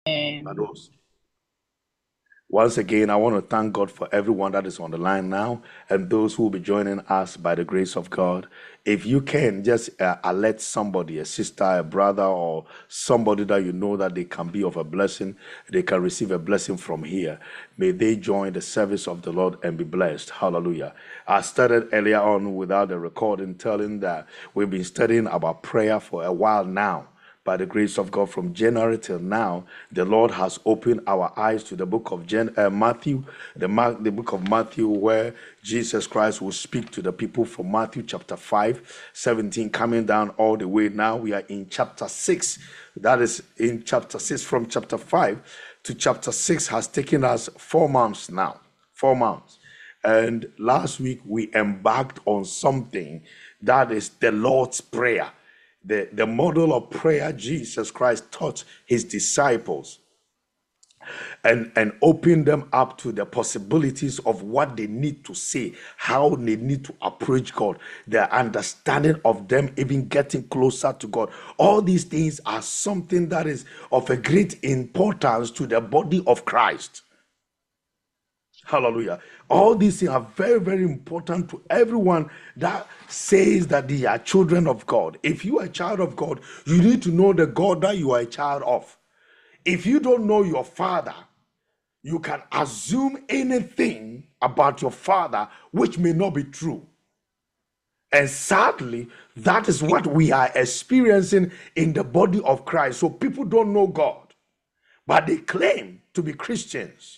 Lados. Once again, I want to thank God for everyone that is on the line now and those who will be joining us by the grace of God. If you can just alert somebody, a sister, a brother, or somebody that you know that they can be of a blessing, they can receive a blessing from here. May they join the service of the Lord and be blessed. Hallelujah. I started earlier on without the recording telling that we've been studying about prayer for a while now. By the grace of God, from January till now, the Lord has opened our eyes to the book of Matthew, the book of Matthew, where Jesus Christ will speak to the people from Matthew chapter 5, 17, coming down all the way. Now we are in chapter 6. That is in chapter 6. From chapter 5 to chapter 6 has taken us 4 months now. 4 months. And last week we embarked on something that is the Lord's Prayer, the model of prayer Jesus Christ taught his disciples, and opened them up to the possibilities of what they need to say, how they need to approach God, their understanding of them even getting closer to God. All these things are something that is of a great importance to the body of Christ. Hallelujah. All these things are very, very important to everyone that says that they are children of God. If you are a child of God, you need to know the God that you are a child of. If you don't know your father, you can assume anything about your father which may not be true. And sadly, that is what we are experiencing in the body of Christ. So people don't know God, but they claim to be Christians.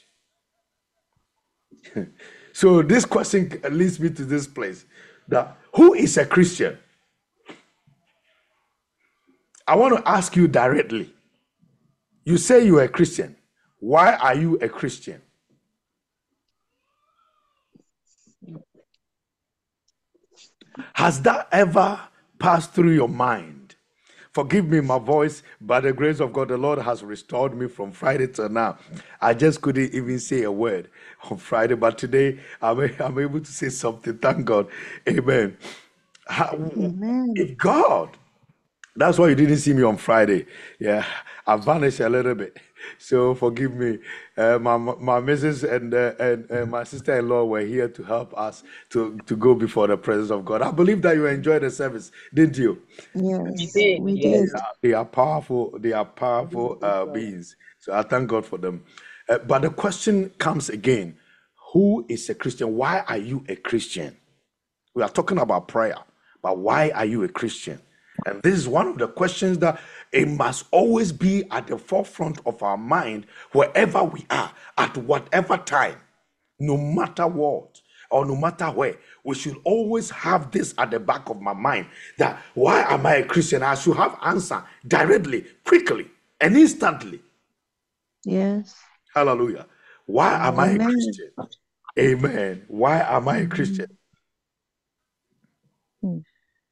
So this question leads me to this place. That who is a Christian? I want to ask you directly. You say you are a Christian. Why are you a Christian? Has that ever passed through your mind? Forgive me my voice, by the grace of God, the Lord has restored me from Friday till now. I just couldn't even say a word on Friday, but today I'm able to say something. Thank God. Amen. Amen. If God, that's why you didn't see me on Friday. Yeah, I vanished a little bit. So forgive me. My missus and my sister-in-law were here to help us to go before the presence of God. I believe that you enjoyed the service, didn't you? Yes, we did. They are powerful. They are powerful beings. So I thank God for them. But the question comes again: who is a Christian? Why are you a Christian? We are talking about prayer, but why are you a Christian? And this is one of the questions that it must always be at the forefront of our mind wherever we are, at whatever time, no matter what or no matter where. We should always have this at the back of my mind that why am I a Christian? I should have answer directly, quickly, and instantly. Yes. Hallelujah. Why am I a Amen. Christian? Amen. Why am I a Christian? Mm.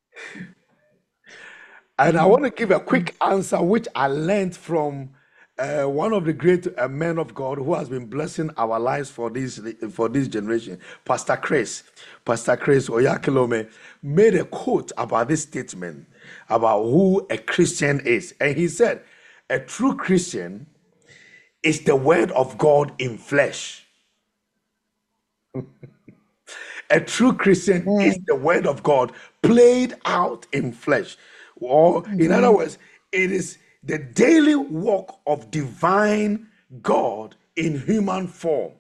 And I want to give a quick answer, which I learned from one of the great men of God who has been blessing our lives for this generation, Pastor Chris. Pastor Chris Oyakilome made a quote about this statement about who a Christian is, and he said, "A true Christian is the word of God in flesh." A true Christian is Amen. the word of God played out in flesh. Or, in other Amen. words, it is the daily walk of divine God in human form.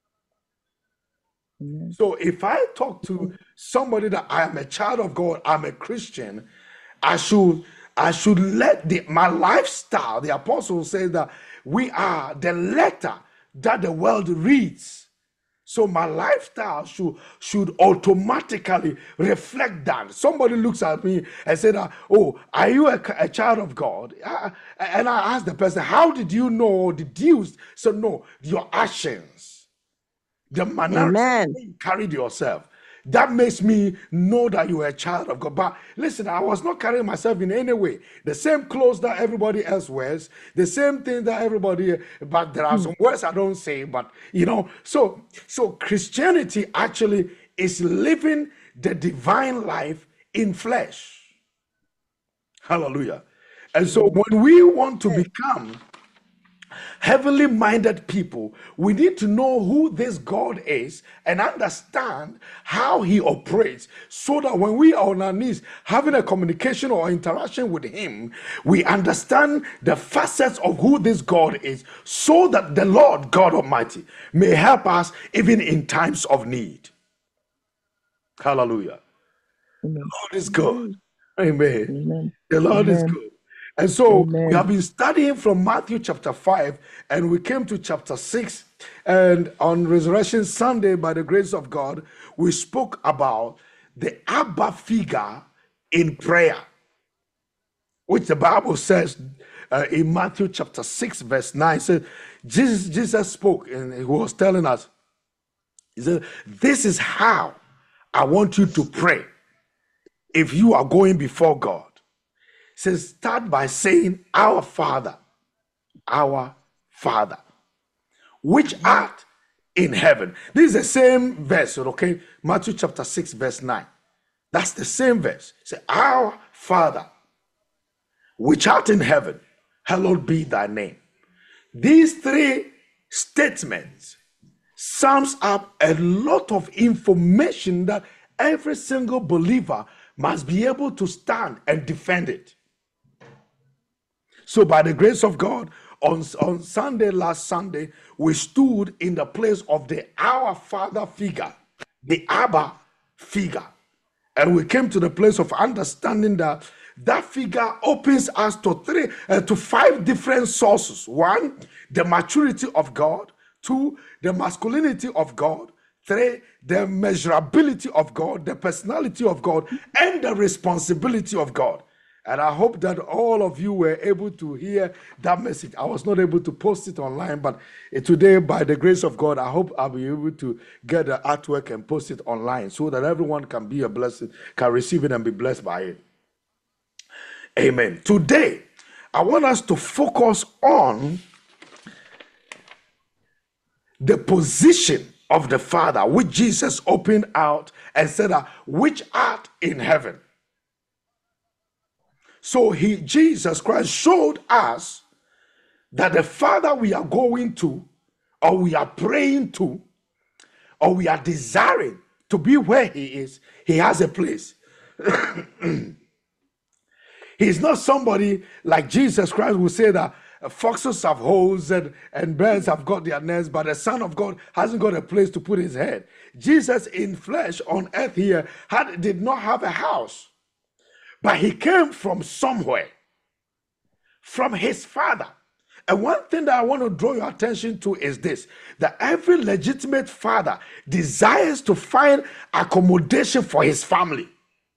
Amen. So, if I talk to somebody that I am a child of God, I'm a Christian, I should let my lifestyle. The apostle says that we are the letter that the world reads. So my lifestyle should automatically reflect that. Somebody looks at me and said, "Oh, are you a child of God?" And I ask the person, "How did you know or deduce?" So no, your actions, the mannerism Amen. you carried yourself. That makes me know that you are a child of God. But listen, I was not carrying myself in any way. The same clothes that everybody else wears, the same thing that everybody, but there are Mm. some words I don't say, but so Christianity actually is living the divine life in flesh. Hallelujah. And so when we want to become heavenly minded people, we need to know who this God is and understand how he operates, so that when we are on our knees having a communication or interaction with him, we understand the facets of who this God is, so that the Lord God Almighty may help us even in times of need. Hallelujah. Amen. The Lord is good. Amen. Amen. The Lord is Amen. good. And so we Amen. have been studying from Matthew chapter 5, and we came to chapter 6. And on Resurrection Sunday, by the grace of God, we spoke about the Abba figure in prayer, which the Bible says in Matthew chapter 6, verse 9, says, Jesus spoke, and he was telling us, he said, this is how I want you to pray if you are going before God. Says, start by saying, our Father, which art in heaven. This is the same verse, okay? Matthew chapter 6, verse 9. That's the same verse. Say, our Father, which art in heaven, hallowed be thy name. These three statements sums up a lot of information that every single believer must be able to stand and defend it. So by the grace of God, on Sunday, last Sunday, we stood in the place of the Our Father figure, the Abba figure. And we came to the place of understanding that that figure opens us to 5 different sources. 1, the maturity of God. 2, the masculinity of God. 3, the measurability of God, the personality of God, and the responsibility of God. And I hope that all of you were able to hear that message. I was not able to post it online, but today, by the grace of God, I hope I'll be able to get the artwork and post it online so that everyone can be a blessing, can receive it and be blessed by it. Amen. Today, I want us to focus on the position of the Father, which Jesus opened out and said, which art in heaven. So Jesus Christ showed us that the Father we are going to, or we are praying to, or we are desiring to be where he is, he has a place. He's not somebody like Jesus Christ who say that foxes have holes and birds have got their nests, but the Son of God hasn't got a place to put his head. Jesus in flesh on earth here did not have a house. But he came from somewhere, from his Father. And one thing that I want to draw your attention to is this, that every legitimate father desires to find accommodation for his family.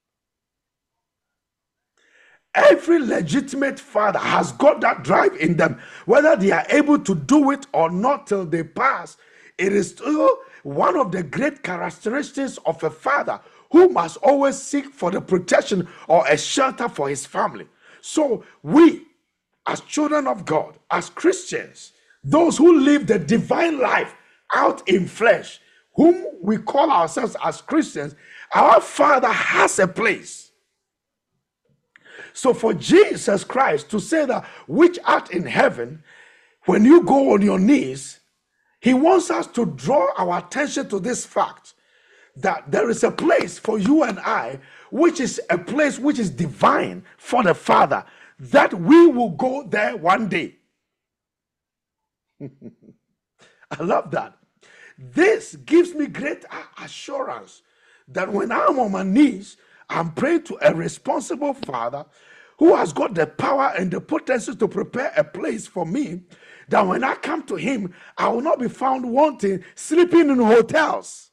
Every legitimate father has got that drive in them, whether they are able to do it or not till they pass. It is still one of the great characteristics of a father who must always seek for the protection or a shelter for his family. So we, as children of God, as Christians, those who live the divine life out in flesh, whom we call ourselves as Christians, our Father has a place. So for Jesus Christ to say that which art in heaven, when you go on your knees, he wants us to draw our attention to this fact, that there is a place for you and I, which is a place which is divine for the Father, that we will go there one day. I love that. This gives me great assurance that when I'm on my knees, I'm praying to a responsible Father who has got the power and the potency to prepare a place for me, that when I come to him, I will not be found wanting, sleeping in hotels.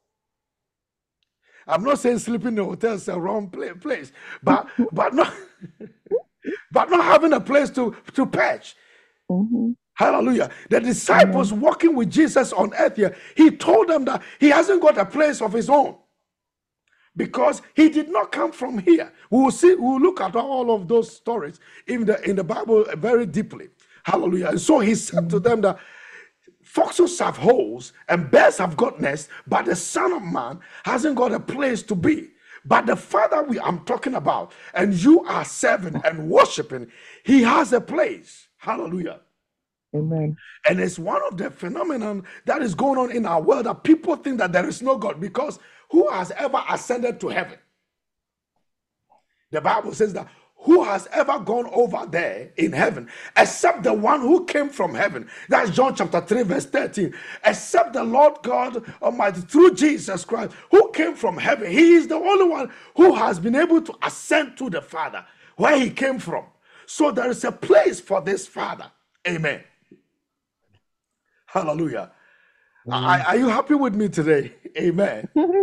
I'm not saying sleeping in hotels is a wrong place, but not but not having a place to perch. Mm-hmm. Hallelujah. The disciples walking with Jesus on earth here, he told them that he hasn't got a place of his own, because he did not come from here. We'll look at all of those stories in the Bible very deeply. Hallelujah. And so he said to them that foxes have holes and bears have got nests, but the Son of Man hasn't got a place to be. But the Father I'm talking about, and you are serving and worshiping, he has a place. Hallelujah. Amen. And it's one of the phenomenon that is going on in our world, that people think that there is no God, because who has ever ascended to heaven? The Bible says that who has ever gone over there in heaven except the one who came from heaven? That's John chapter 3 verse 13. Except the Lord God Almighty through Jesus Christ, who came from heaven. He is the only one who has been able to ascend to the Father, where he came from. So there is a place for this Father. Amen. Hallelujah. Are you happy with me today? Amen.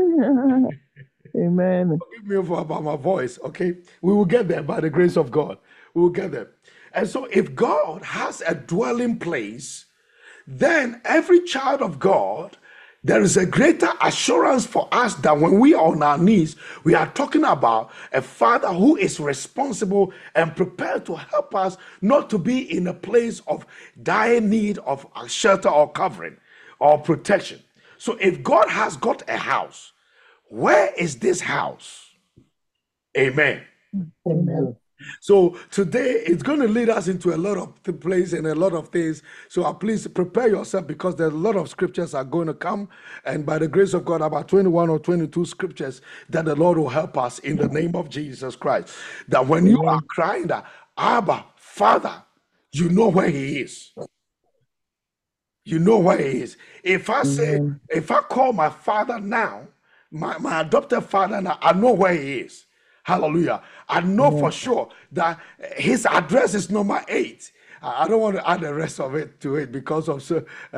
Amen. Forgive me about my voice, okay? We will get there by the grace of God. We will get there. And so if God has a dwelling place, then every child of God, there is a greater assurance for us that when we are on our knees, we are talking about a Father who is responsible and prepared to help us not to be in a place of dire need of shelter or covering or protection. So if God has got a house, where is this house? Amen. Amen. So today it's going to lead us into a lot of places and a lot of things. So please prepare yourself, because there's a lot of scriptures are going to come. And by the grace of God, about 21 or 22 scriptures that the Lord will help us in the name of Jesus Christ. That when you are crying that, Abba, Father, you know where he is. You know where he is. If I call my father now, my adopted father now, I know where he is. Hallelujah. I know for sure that his address is number 8. I don't want to add the rest of it to it because of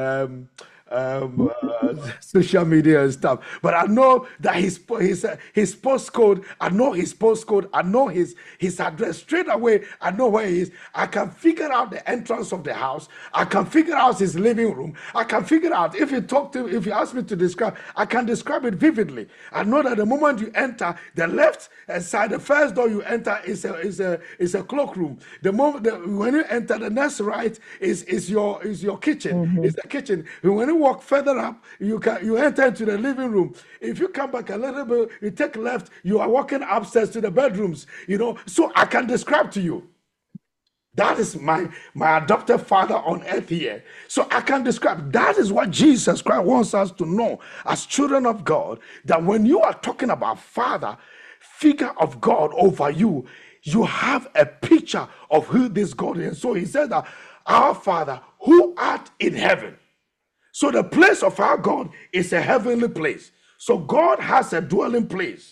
social media and stuff, but I know that his postcode. I know his postcode. I know his address straight away. I know where he is. I can figure out the entrance of the house. I can figure out his living room. I can figure out, if you ask me to describe, I can describe it vividly. I know that the moment you enter the left side, the first door you enter is a cloakroom. The moment when you enter the next right is your kitchen. It's the kitchen. When you walk further up, you enter into the living room. If you come back a little bit, you take left, you are walking upstairs to the bedrooms. So I can describe to you. That is my adopted father on earth here. So I can describe. That is what Jesus Christ wants us to know as children of God, that when you are talking about Father, figure of God over you, you have a picture of who this God is. So he said that our Father who art in heaven. So the place of our God is a heavenly place. So God has a dwelling place.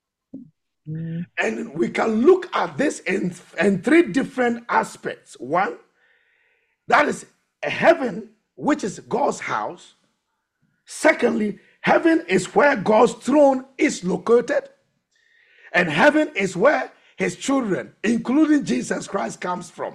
And we can look at this in 3 different aspects. One, that is a heaven, which is God's house. Secondly, heaven is where God's throne is located. And heaven is where his children, including Jesus Christ, comes from.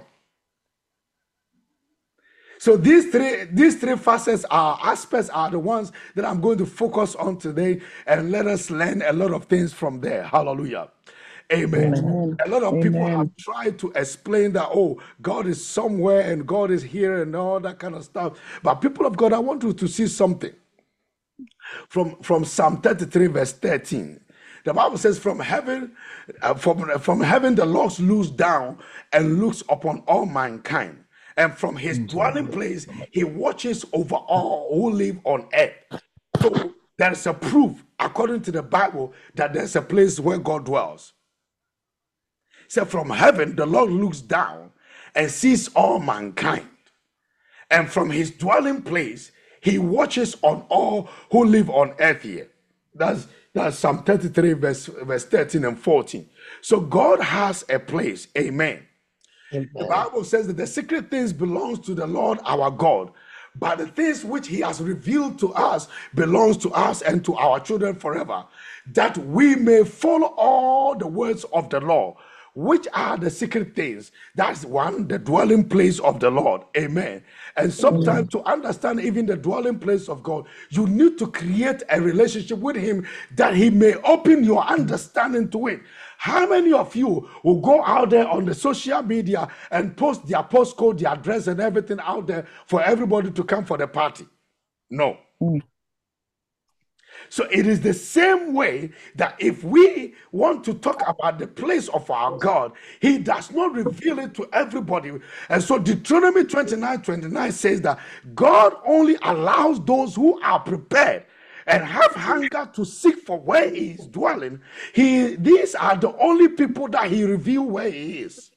So these three facets aspects are the ones that I'm going to focus on today, and let us learn a lot of things from there. Hallelujah. Amen. Amen. A lot of people Amen. have tried to explain that, God is somewhere and God is here and all that kind of stuff. But people of God, I want you to see something from Psalm 33 verse 13. The Bible says, from heaven the Lord looks down and looks upon all mankind. And from his dwelling place, he watches over all who live on earth. So there's a proof, according to the Bible, that there's a place where God dwells. So from heaven, the Lord looks down and sees all mankind. And from his dwelling place, he watches on all who live on earth here. That's Psalm 33, verse 13 and 14. So God has a place. Amen. The Bible says that the secret things belongs to the Lord our God, but the things which he has revealed to us belongs to us and to our children forever, that we may follow all the words of the law. Which are the secret things? That's one, the dwelling place of the Lord. Amen. And sometimes to understand even the dwelling place of God, you need to create a relationship with him, that he may open your understanding to it. How many of you will go out there on the social media and post their postcode, their address and everything out there for everybody to come for the party? No. So it is the same way that if we want to talk about the place of our God, he does not reveal it to everybody. And so Deuteronomy 29:29 says that God only allows those who are prepared and have hunger to seek for where he is dwelling. These are the only people that he reveals where he is.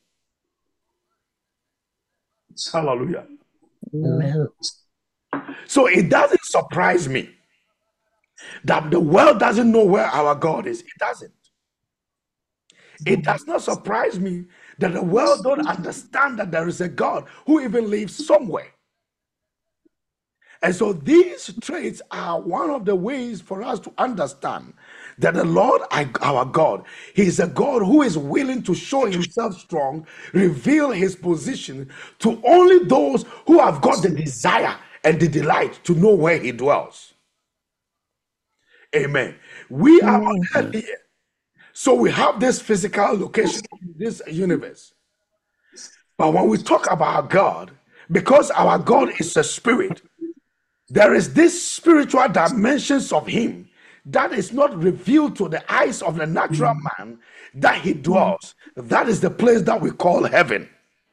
Hallelujah. Amen. So it doesn't surprise me that the world doesn't know where our God is. It doesn't. It does not surprise me that the world don't understand that there is a God who even lives somewhere. And so these traits are one of the ways for us to understand that the Lord, our God, he is a God who is willing to show himself strong, reveal his position to only those who have got the desire and the delight to know where he dwells. Amen. We are on earth here. So we have this physical location in this universe. But when we talk about God, because our God is a spirit, there is this spiritual dimensions of him that is not revealed to the eyes of the natural man that he dwells. That is the place that we call heaven.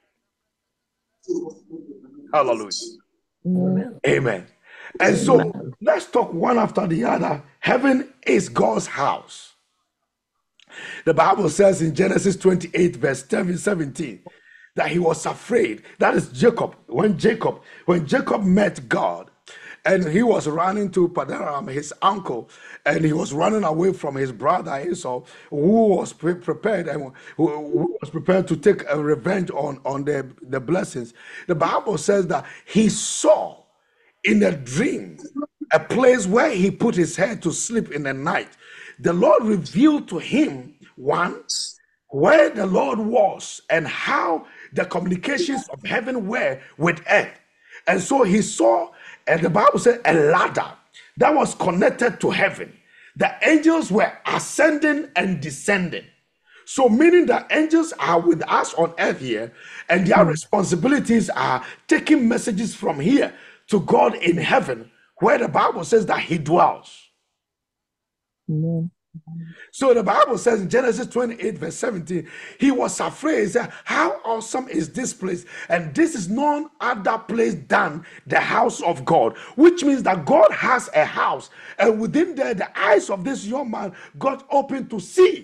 Hallelujah. Amen. And so let's talk one after the other. Heaven is God's house. The Bible says in Genesis 28 verse 17 that he was afraid. That is Jacob. When Jacob met God and he was running to Paddan, his uncle, and he was running away from his brother Esau, who was prepared and who was prepared to take a revenge on the blessings. The Bible says that he saw in a dream a place where he put his head to sleep in the night. The Lord revealed to him, one, where the Lord was and how the communications of heaven were with earth. And so he saw, and the Bible said, a ladder that was connected to heaven. The angels were ascending and descending. So meaning that angels are with us on earth here, and their responsibilities are taking messages from here to God in heaven, where the Bible says that he dwells. Amen. So the Bible says in Genesis 28 verse 17, he was afraid. He said, how awesome is this place? And this is none other place than the house of God, which means that God has a house. And within there, the eyes of this young man got open to see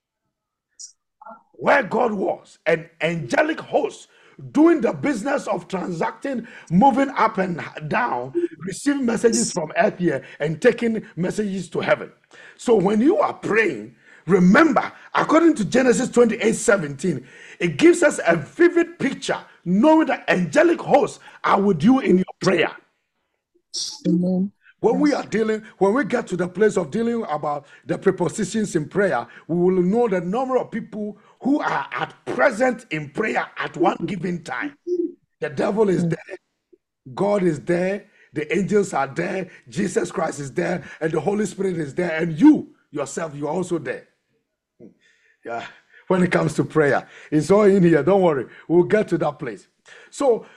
where God was. An angelic host doing the business of transacting, moving up and down, receiving messages from earth here and taking messages to heaven. So when you are praying, remember, according to Genesis 28:17, it gives us a vivid picture, knowing that angelic hosts are with you in your prayer. Amen. When we get to the place of dealing about the prepositions in prayer, we will know the number of people who are at present in prayer at one given time. The devil is there, God is there, the angels are there, Jesus Christ is there, and the Holy Spirit is there, and you yourself, you are also there. Yeah, when it comes to prayer, it's all in here. Don't worry, we'll get to that place. So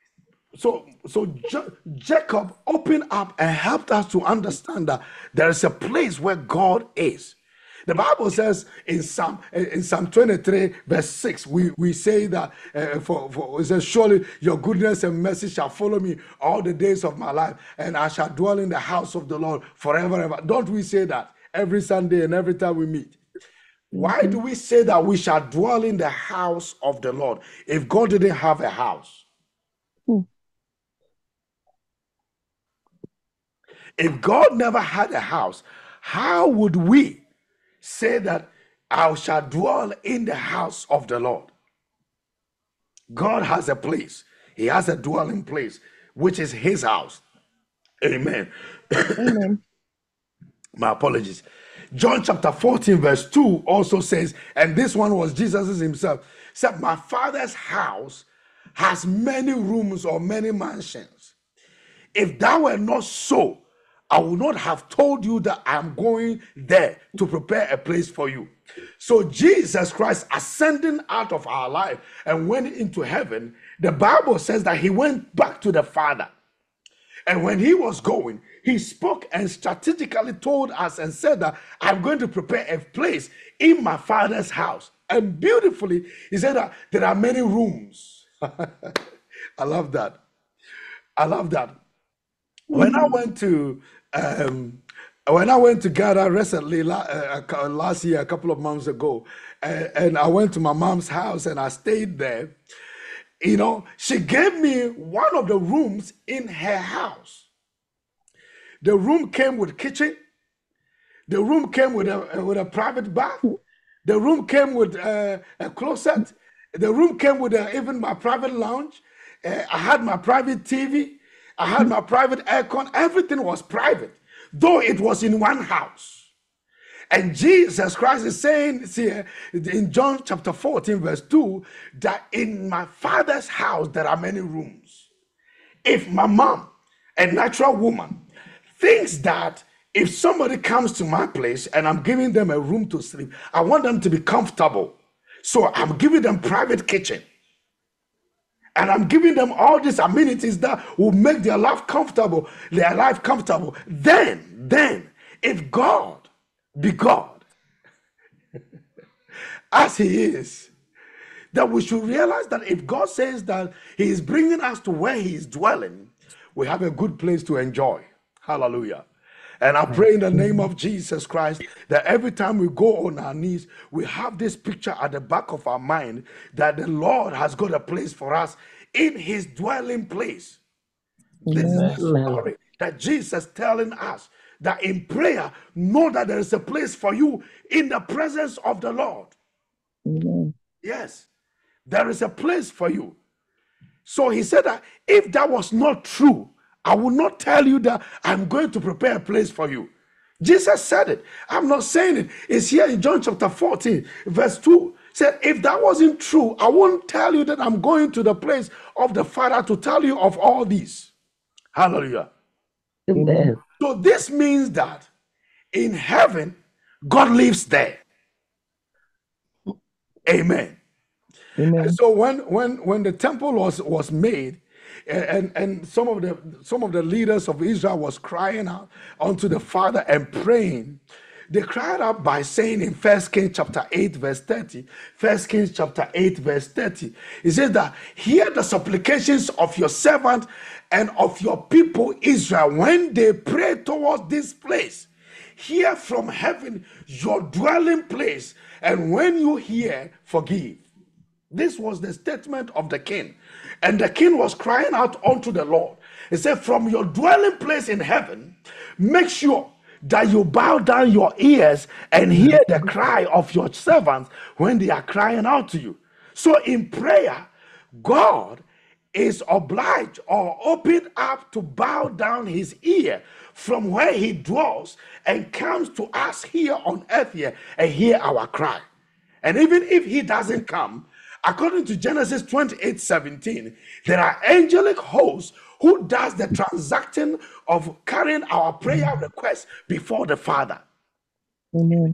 Jacob opened up and helped us to understand that there is a place where God is. The Bible says in Psalm 23 verse 6, we say that it says, surely your goodness and mercy shall follow me all the days of my life, and I shall dwell in the house of the Lord forever and ever. Don't we say that every Sunday and every time we meet? Why do we say that we shall dwell in the house of the Lord if God didn't have a house? If God never had a house, how would we say that I shall dwell in the house of the Lord? God has a place. He has a dwelling place, which is his house. Amen. Amen. My apologies. John chapter 14 verse 2 also says, and this one was Jesus himself, said, my Father's house has many rooms or many mansions. If that were not so, I would not have told you that I'm going there to prepare a place for you. So Jesus Christ ascending out of our life and went into heaven, the Bible says that he went back to the Father. And when he was going, he spoke and strategically told us and said that I'm going to prepare a place in my father's house. And beautifully, he said that there are many rooms. I love that. I love that. When I went to Ghana recently, last year, a couple of months ago, and I went to my mom's house and I stayed there, she gave me one of the rooms in her house. The room came with kitchen. The room came with a private bath. The room came with a closet. The room came with even my private lounge. I had my private TV. I had my private aircon. Everything was private, though it was in one house. And Jesus Christ is saying here in John chapter 14, verse 2, that in my Father's house there are many rooms. If my mom, a natural woman, thinks that if somebody comes to my place and I'm giving them a room to sleep, I want them to be comfortable. So I'm giving them private kitchen. And I'm giving them all these amenities that will make their life comfortable, Then, if God be God, as he is, that we should realize that if God says that he is bringing us to where he is dwelling, we have a good place to enjoy. Hallelujah. And I pray in the name of Jesus Christ that every time we go on our knees, we have this picture at the back of our mind that the Lord has got a place for us in his dwelling place. This is the story that Jesus is telling us, that in prayer, know that there is a place for you in the presence of the Lord. Amen. Yes, there is a place for you. So he said that if that was not true, I will not tell you that I'm going to prepare a place for you. Jesus said it. I'm not saying it. It's here in John chapter 14, verse 2. Said, if that wasn't true, I won't tell you that I'm going to the place of the Father to tell you of all these. Hallelujah. Amen. So this means that in heaven, God lives there. Amen. Amen. And so when the temple was made, and some of the leaders of Israel was crying out unto the Father and praying, they cried out by saying in 1 Kings chapter 8 verse 30, 1 Kings chapter 8 verse 30, it says that hear the supplications of your servant and of your people Israel when they pray towards this place. Hear from heaven your dwelling place, and when you hear, forgive. This was the statement of the king. And the king was crying out unto the Lord. He said, from your dwelling place in heaven, make sure that you bow down your ears and hear the cry of your servants when they are crying out to you. So in prayer, God is obliged or opened up to bow down his ear from where he dwells and comes to us here on earth here and hear our cry. And even if he doesn't come, according to Genesis 28:17, there are angelic hosts who does the transacting of carrying our prayer requests before the Father. Amen.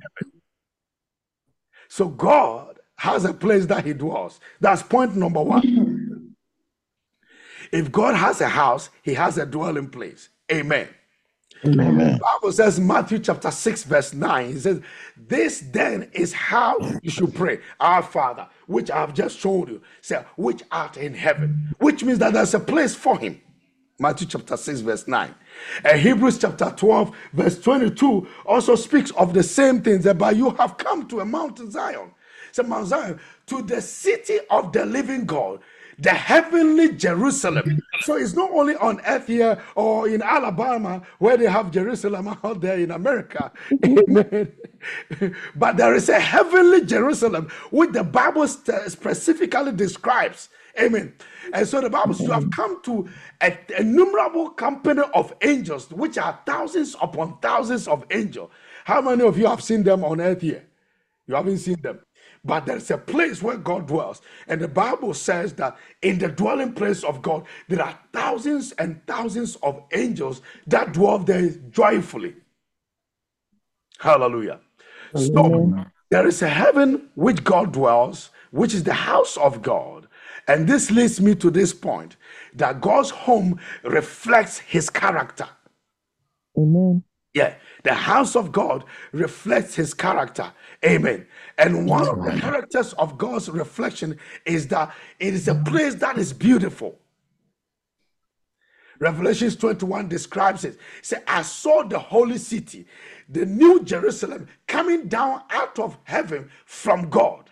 So God has a place that he dwells. That's point number one. If God has a house, he has a dwelling place. Amen. Amen. The Bible says, Matthew chapter 6 verse 9, he says, this then is how you should pray. Our Father, which I have just showed you, say, which art in heaven, which means that there's a place for him. Matthew chapter 6 verse 9. And Hebrews chapter 12 verse 22 also speaks of the same things, that by you have come to a Mount Zion. So Mount Zion, to the city of the living God, the heavenly Jerusalem. So it's not only on earth here or in Alabama where they have Jerusalem out there in America. Amen. But there is a heavenly Jerusalem which the Bible specifically describes. Amen. And so the Bible says you have come to an innumerable company of angels, which are thousands upon thousands of angels. How many of you have seen them on earth here? You haven't seen them. But there's a place where God dwells. And the Bible says that in the dwelling place of God, there are thousands and thousands of angels that dwell there joyfully. Hallelujah. So there is a heaven which God dwells, which is the house of God. And this leads me to this point, that God's home reflects his character. Amen. Yeah, the house of God reflects his character. Amen. And one of the characters of God's reflection is that it is a place that is beautiful. Revelations 21 describes it. It says, I saw the holy city, the new Jerusalem, coming down out of heaven from God.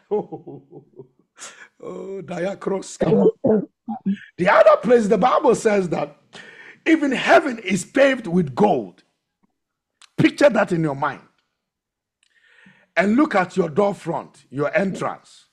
Diakros. The other place, the Bible says that even heaven is paved with gold. Picture that in your mind. And look at your door front, your entrance.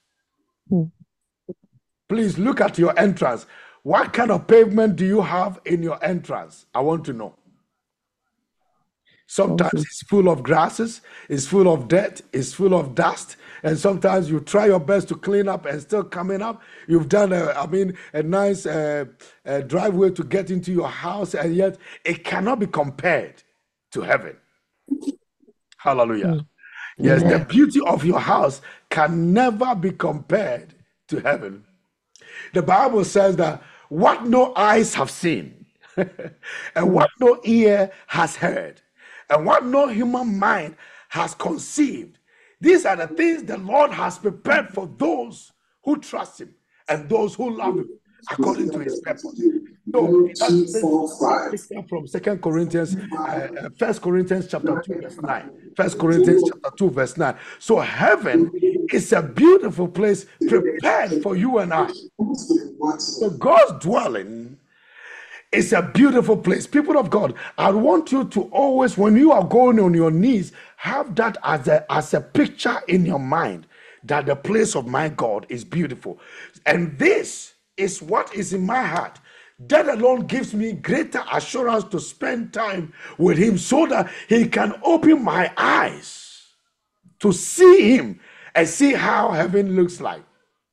Please look at your entrance. What kind of pavement do you have in your entrance? I want to know. Sometimes it's full of grasses, it's full of dirt, it's full of dust, and sometimes you try your best to clean up and still coming up. You've done a nice driveway to get into your house, and yet it cannot be compared to heaven. Hallelujah. Yes, the beauty of your house can never be compared to heaven. The Bible says that what no eyes have seen, and what no ear has heard, and what no human mind has conceived, these are the things the Lord has prepared for those who trust him and those who love him according to his purpose. So that's from 2 Corinthians, 1 Corinthians chapter 2 verse 9. 1 Corinthians chapter 2 verse 9. So heaven is a beautiful place prepared for you and I. So God's dwelling is a beautiful place. People of God, I want you to always, when you are going on your knees, have that as a picture in your mind, that the place of my God is beautiful. And this is what is in my heart. That alone gives me greater assurance to spend time with him, so that he can open my eyes to see him and see how heaven looks like.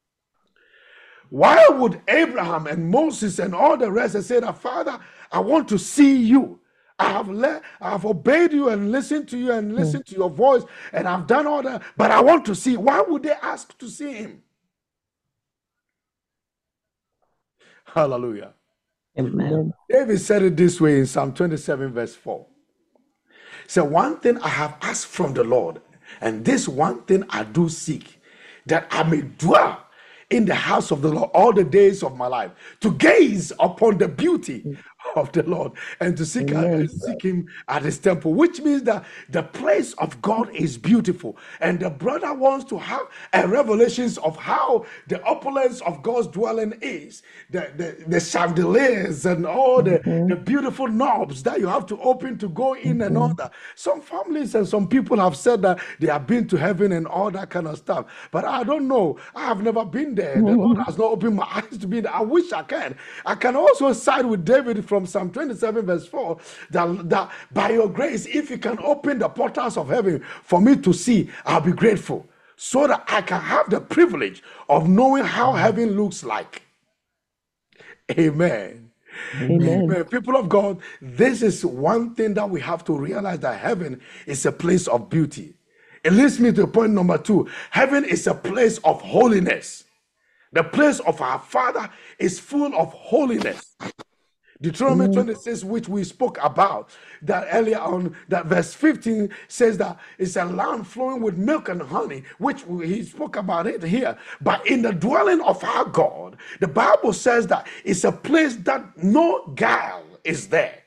Why would Abraham and Moses and all the rest say that, Father, I want to see you. I have obeyed you and listened to you and listened to your voice, and I've done all that, but I want to see. Why would they ask to see him? Hallelujah. Amen. David said it this way in Psalm 27 verse 4. So one thing I have asked from the Lord, and this one thing I do seek, that I may dwell in the house of the Lord all the days of my life, to gaze upon the beauty of the Lord and to seek him at his temple, which means that the place of God is beautiful. And the brother wants to have a revelation of how the opulence of God's dwelling is, the chandeliers and all the beautiful knobs that you have to open to go in and all that. Some families and some people have said that they have been to heaven and all that kind of stuff, but I don't know. I have never been there. The Lord has not opened my eyes to be there. I wish I can. I can also side with David from Psalm 27 verse 4, that by your grace, if you can open the portals of heaven for me to see, I'll be grateful, so that I can have the privilege of knowing how heaven looks like. Amen. Amen. People of God, this is one thing that we have to realize, that heaven is a place of beauty. It leads me to point number 2. Heaven is a place of holiness. The place of our Father is full of holiness. Deuteronomy 26, which we spoke about that earlier on, that verse 15 says that it's a land flowing with milk and honey, which he spoke about it here. But in the dwelling of our God, the Bible says that it's a place that no guile is there.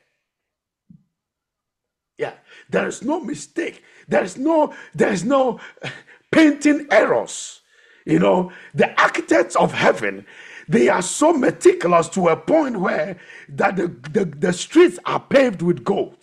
Yeah, there is no mistake. There is no painting errors. You know, the architects of heaven, they are so meticulous to a point where that the streets are paved with gold.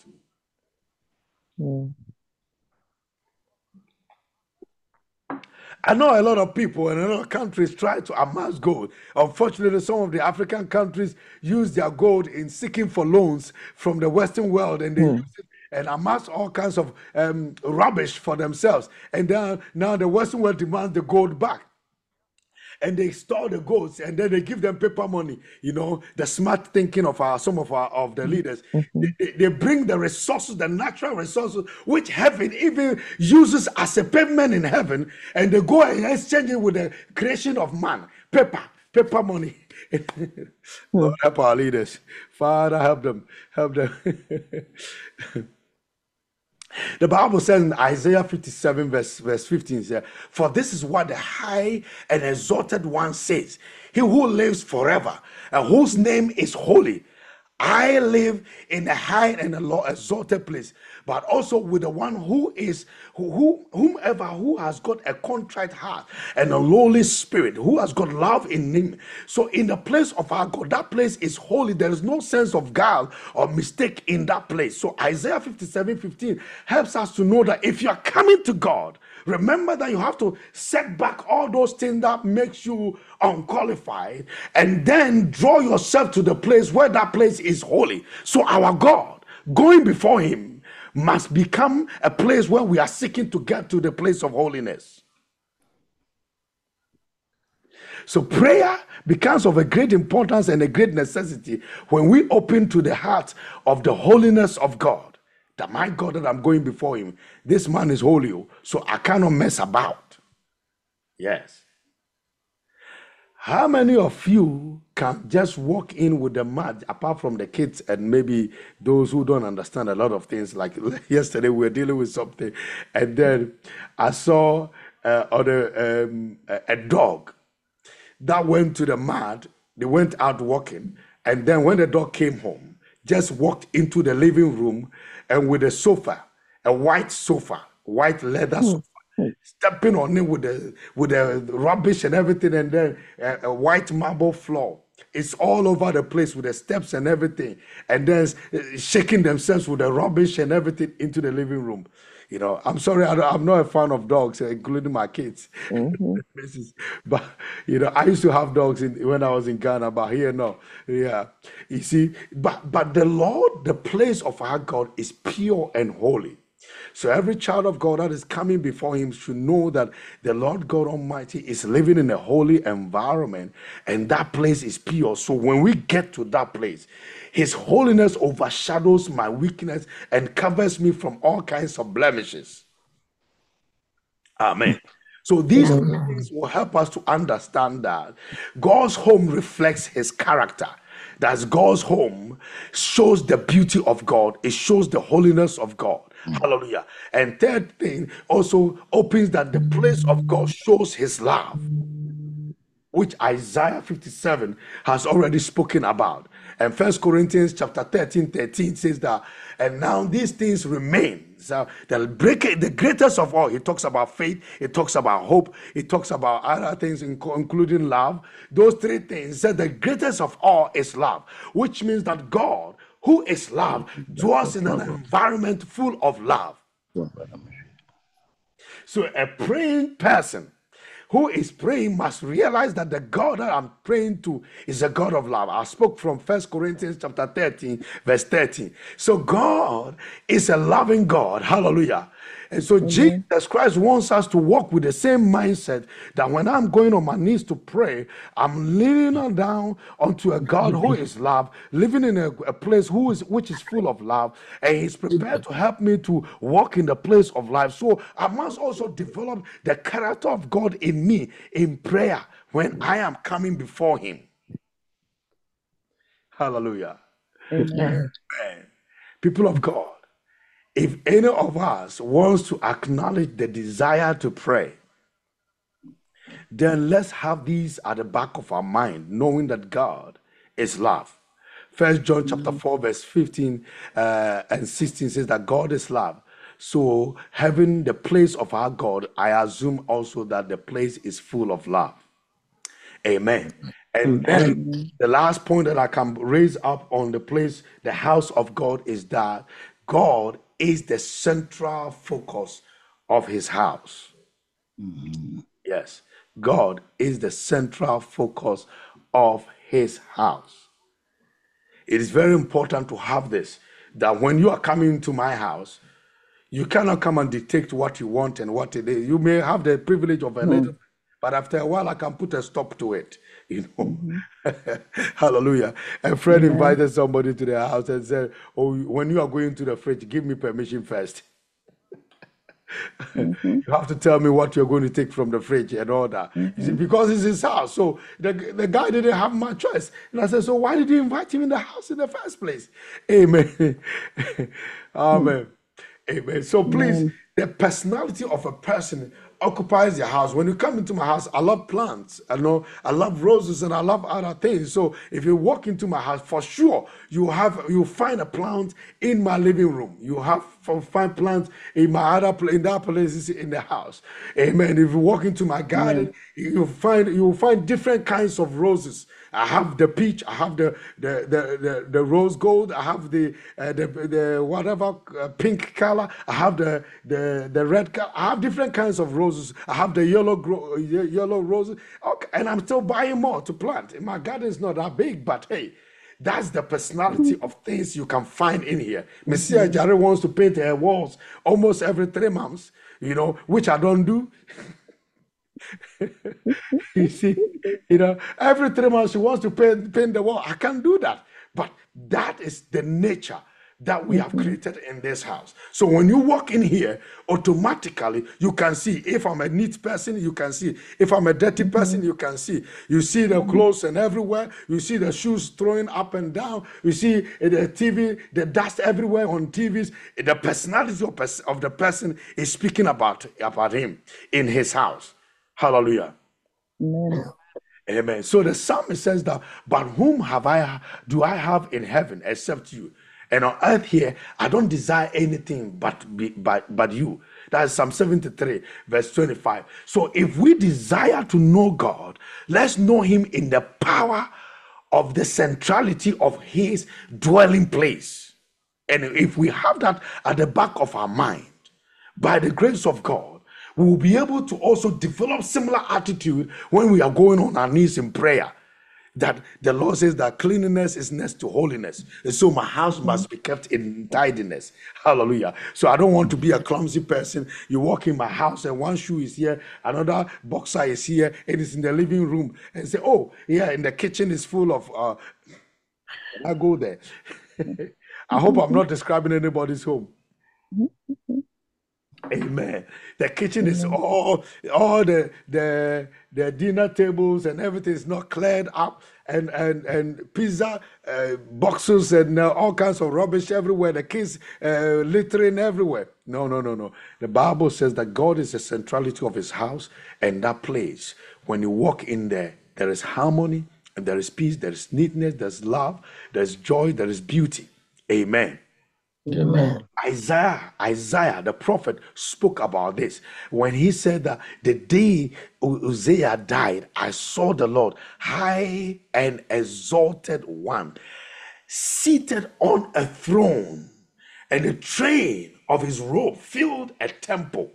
I know a lot of people in a lot of countries try to amass gold. Unfortunately, some of the African countries use their gold in seeking for loans from the Western world, and they use it and amass all kinds of rubbish for themselves. And then now the Western world demands the gold back. And they store the golds, and then they give them paper money. You know, the smart thinking of some of the leaders. They bring the resources, the natural resources, which heaven even uses as a pavement in heaven, and they go and exchange it with the creation of man, paper. paper money. Lord, help our leaders. Father, help them. Help them. The Bible says in Isaiah 57, verse 15, says, for this is what the high and exalted one says, he who lives forever and whose name is holy. I live in a high and a exalted place, but also with the one whomever who has got a contrite heart and a lowly spirit, who has got love in him. So in the place of our God, that place is holy. There is no sense of guile or mistake in that place. So Isaiah 57:15 helps us to know that if you are coming to God, remember that you have to set back all those things that makes you unqualified, and then draw yourself to the place where that place is holy. So our God, going before him, must become a place where we are seeking to get to the place of holiness. So prayer becomes of a great importance and a great necessity when we open to the heart of the holiness of God. That my God, that I'm going before him, this man is holy, so I cannot mess about. Yes. How many of you can just walk in with the mud, apart from the kids and maybe those who don't understand a lot of things? Like yesterday, we were dealing with something, and then I saw a dog that went to the mud. They went out walking, and then when the dog came home, just walked into the living room, and with a sofa, a white sofa, white leather sofa, stepping on it with the rubbish and everything, and then a white marble floor. It's all over the place with the steps and everything, and then shaking themselves with the rubbish and everything into the living room. You know, I'm sorry, I'm not a fan of dogs, including my kids. But you know, I used to have dogs when I was in Ghana, but here no. Yeah, you see, but the Lord, the place of our God is pure and holy. So every child of God that is coming before him should know that the Lord God Almighty is living in a holy environment, and that place is pure. So when we get to that place, his holiness overshadows my weakness and covers me from all kinds of blemishes. Amen. So these things will help us to understand that God's home reflects his character. That God's home shows the beauty of God. It shows the holiness of God. Hallelujah. And third thing also opens that the place of God shows his love, which Isaiah 57 has already spoken about. And 1 Corinthians chapter 13 says that, and now these things remain. So the greatest of all, it talks about faith, it talks about hope, it talks about other things, including love. Those three things said the greatest of all is love, which means that God, who is love, dwells in an environment full of love. So a praying person who is praying must realize that the God that I'm praying to is a God of love. I spoke from 1 Corinthians chapter 13, verse 13. So God is a loving God. Hallelujah. And so Jesus Christ wants us to walk with the same mindset that when I'm going on my knees to pray, I'm leaning down onto a God who is love, living in a place which is full of love, and he's prepared to help me to walk in the place of life. So I must also develop the character of God in me in prayer when I am coming before him. Hallelujah. Amen. People of God, if any of us wants to acknowledge the desire to pray, then let's have these at the back of our mind, knowing that God is love. 1 John chapter 4, verse 15 and 16 says that God is love. So having the place of our God, I assume also that the place is full of love. Amen. And then the last point that I can raise up on the place, the house of God, is that God is the central focus of his house. Yes, God is the central focus of his house. It is very important to have this, that when you are coming to my house, you cannot come and dictate what you want and what it is. You may have the privilege of a little, but after a while, I can put a stop to it. You know, hallelujah. A friend invited somebody to their house and said, "Oh, when you are going to the fridge, give me permission first." Mm-hmm. You have to tell me what you're going to take from the fridge and all that. You see, Mm-hmm. because it's his house. So the guy didn't have much choice. And I said, so why did you invite him in the house in the first place? Amen. Amen. Amen. So please, Amen. the personality of a person occupies your house. When you come into my house, I love plants. I know I love roses and I love other things. So if you walk into my house, for sure you'll find a plant in my living room. You have find plants in my in other places in the house. Amen. If you walk into my garden, Amen. you'll find different kinds of roses. I have the peach. I have the rose gold. I have the whatever pink color. I have the red color. I have different kinds of roses. I have the yellow roses. Okay, and I'm still buying more to plant. My garden is not that big, but hey. That's the personality of things you can find in here. Messiah Amen. Jare wants to paint her walls almost every 3 months, which I don't do. You see, every 3 months she wants to paint the wall. I can't do that. But that is the nature that we have Mm-hmm. created in this house. So when you walk in here, automatically you can see if I'm a neat person, you can see. If I'm a dirty person, Mm-hmm. you can see. You see the clothes and everywhere. You see the shoes throwing up and down. You see the TV, the dust everywhere on TVs. The personality of the person is speaking about him in his house. Hallelujah. Amen. Amen. So the psalmist says that, but whom do I have in heaven except you? And on earth here, I don't desire anything but you. That's Psalm 73, verse 25. So if we desire to know God, let's know him in the power of the centrality of his dwelling place. And if we have that at the back of our mind, by the grace of God, we will be able to also develop similar attitude when we are going on our knees in prayer. That the Lord says that cleanliness is next to holiness. And so my house Mm-hmm. must be kept in tidiness. Hallelujah. So I don't want to be a clumsy person. You walk in my house and one shoe is here, another boxer is here, and it's in the living room. And say, oh, yeah, and the kitchen is full of, I go there. I hope I'm not describing anybody's home. Amen. The kitchen is Amen. all the dinner tables and everything is not cleared up, and pizza boxes and all kinds of rubbish everywhere. The kids littering everywhere. No, no, no, no. The Bible says that God is the centrality of His house, and that place. When you walk in there, there is harmony and there is peace. There is neatness. There's love. There's joy. There is beauty. Amen. Amen. Isaiah, the prophet, spoke about this when he said that the day Uzziah died, I saw the Lord, high and exalted one, seated on a throne, and the train of his robe filled a temple.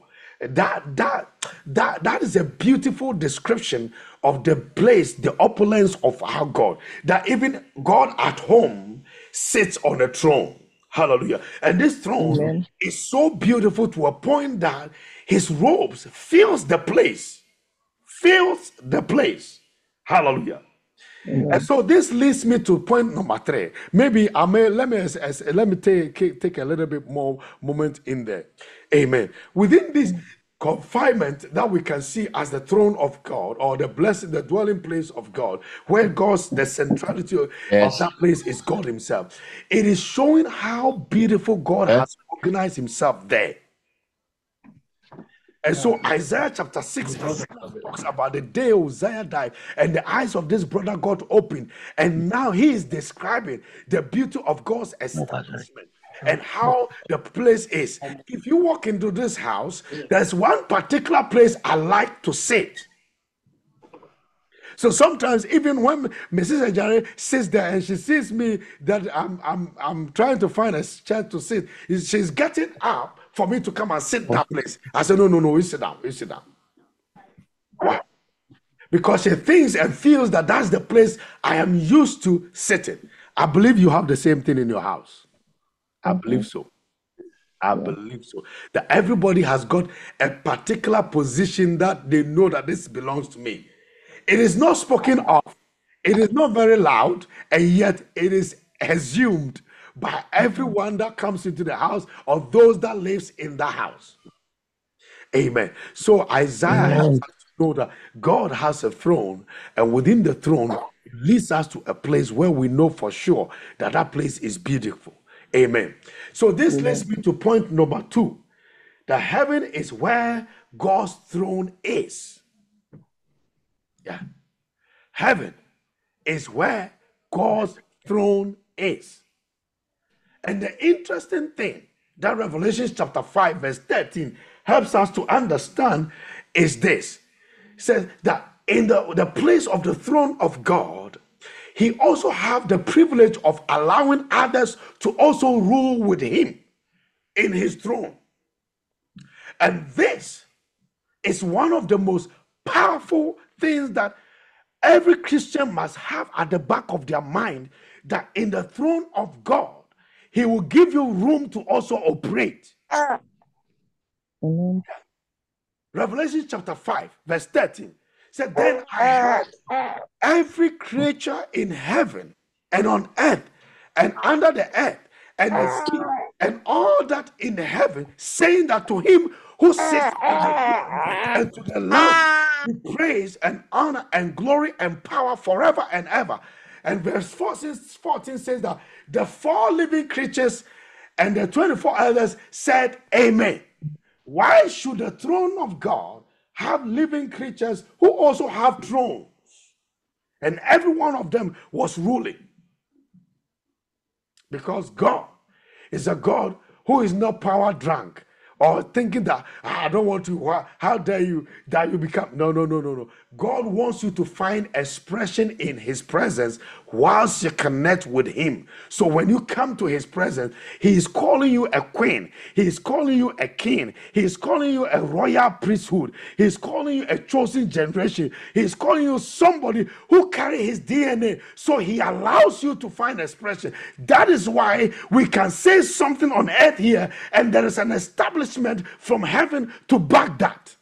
That is a beautiful description of the place, the opulence of our God. That even God at home sits on a throne. Hallelujah. And this throne Amen. is so beautiful to a point that his robes fills the place. Fills the place. Hallelujah. And Amen. so this leads me to point number 3. Maybe I may let me take a little bit more moment in there. Amen. Within this confinement that we can see as the throne of God, or the blessed, the dwelling place of God, where the centrality of Yes. that place is God Himself. It is showing how beautiful God has organized Himself there. And so Isaiah chapter 6 verse 1 talks about the day Uzziah died, and the eyes of this brother got opened. And now he is describing the beauty of God's establishment and how the place is. If you walk into this house, there's one particular place I like to sit. So sometimes, even when Mrs. Ajare sits there and she sees me that I'm trying to find a chair to sit, she's getting up for me to come and sit that place. I said, no, you sit down, you sit down. Why? Because she thinks and feels that that's the place I am used to sitting. I believe you have the same thing in your house. I believe so. I Yeah. believe so. That everybody has got a particular position that they know that this belongs to me. It is not spoken of, it is not very loud, and yet it is assumed by everyone that comes into the house or those that lives in the house. Amen. So Isaiah helps Amen. us to know that God has a throne, and within the throne, it leads us to a place where we know for sure that that place is beautiful. Amen. So this leads Amen. me to point number 2, that heaven is where God's throne is. Yeah. Heaven is where God's throne is. And the interesting thing that Revelation chapter 5, verse 13 helps us to understand is this. It says that in the place of the throne of God, he also have the privilege of allowing others to also rule with him in his throne. And this is one of the most powerful things that every Christian must have at the back of their mind, that in the throne of God, he will give you room to also operate. Amen. Revelation chapter 5, verse 13 said, Then I heard every creature in heaven and on earth and under the earth and the sea and all that in the heaven, saying that to him who sits on the throne and to the Lamb be praise and honor and glory and power forever and ever. And verse 14 says that the 4 living creatures and the 24 elders said, Amen. Why should the throne of God have living creatures who also have thrones? And every one of them was ruling. Because God is a God who is not power drunk or thinking that I don't want to, how dare you that you become. No. God wants you to find expression in his presence whilst you connect with him. So when you come to his presence, he is calling you a queen, he is calling you a king, he is calling you a royal priesthood, he is calling you a chosen generation, he is calling you somebody who carry his DNA. So he allows you to find expression. That is why we can say something on earth here and there is an establishment from heaven to back that.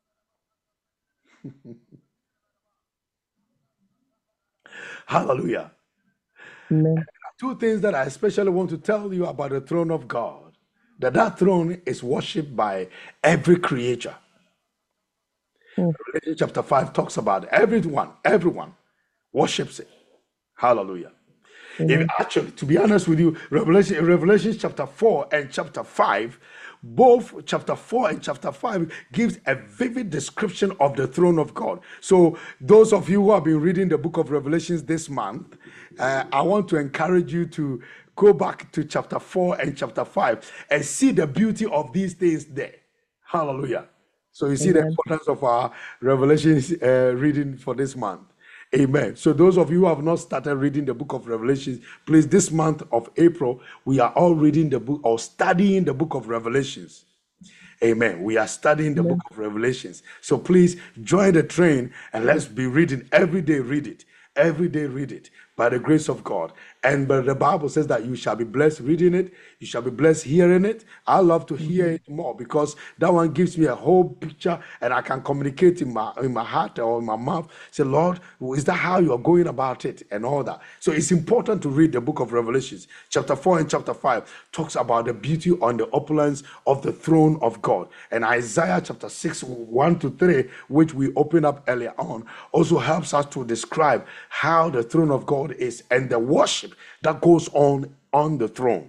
Hallelujah. Amen. 2 things that I especially want to tell you about the throne of God. That throne is worshipped by every creature. Revelation chapter 5 talks about everyone worships it. Hallelujah. If actually, to be honest with you, Revelation chapter 4 and chapter 5, both chapter 4 and chapter 5 gives a vivid description of the throne of God. So those of you who have been reading the book of Revelations this month, I want to encourage you to go back to chapter 4 and chapter 5 and see the beauty of these things there. Hallelujah. So you see the importance of our Revelations reading for this month. Amen. So those of you who have not started reading the book of Revelations, please, this month of April, we are all reading the book or studying the book of Revelations. Amen. We are studying the book of Revelations. So please join the train and let's be reading every day. Read it. Every day read it by the grace of God. And but the Bible says that you shall be blessed reading it. You shall be blessed hearing it. I love to hear it more because that one gives me a whole picture and I can communicate in my heart or in my mouth. Say, Lord, is that how you are going about it and all that? So it's important to read the book of Revelations. Chapter 4 and chapter 5 talks about the beauty on the opulence of the throne of God. And Isaiah chapter 6, 1 to 3, which we opened up earlier on, also helps us to describe how the throne of God is and the worship that goes on the throne.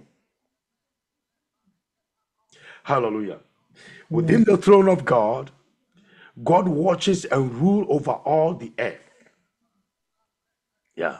Hallelujah. Within the throne of God, God watches and rules over all the earth. Yeah.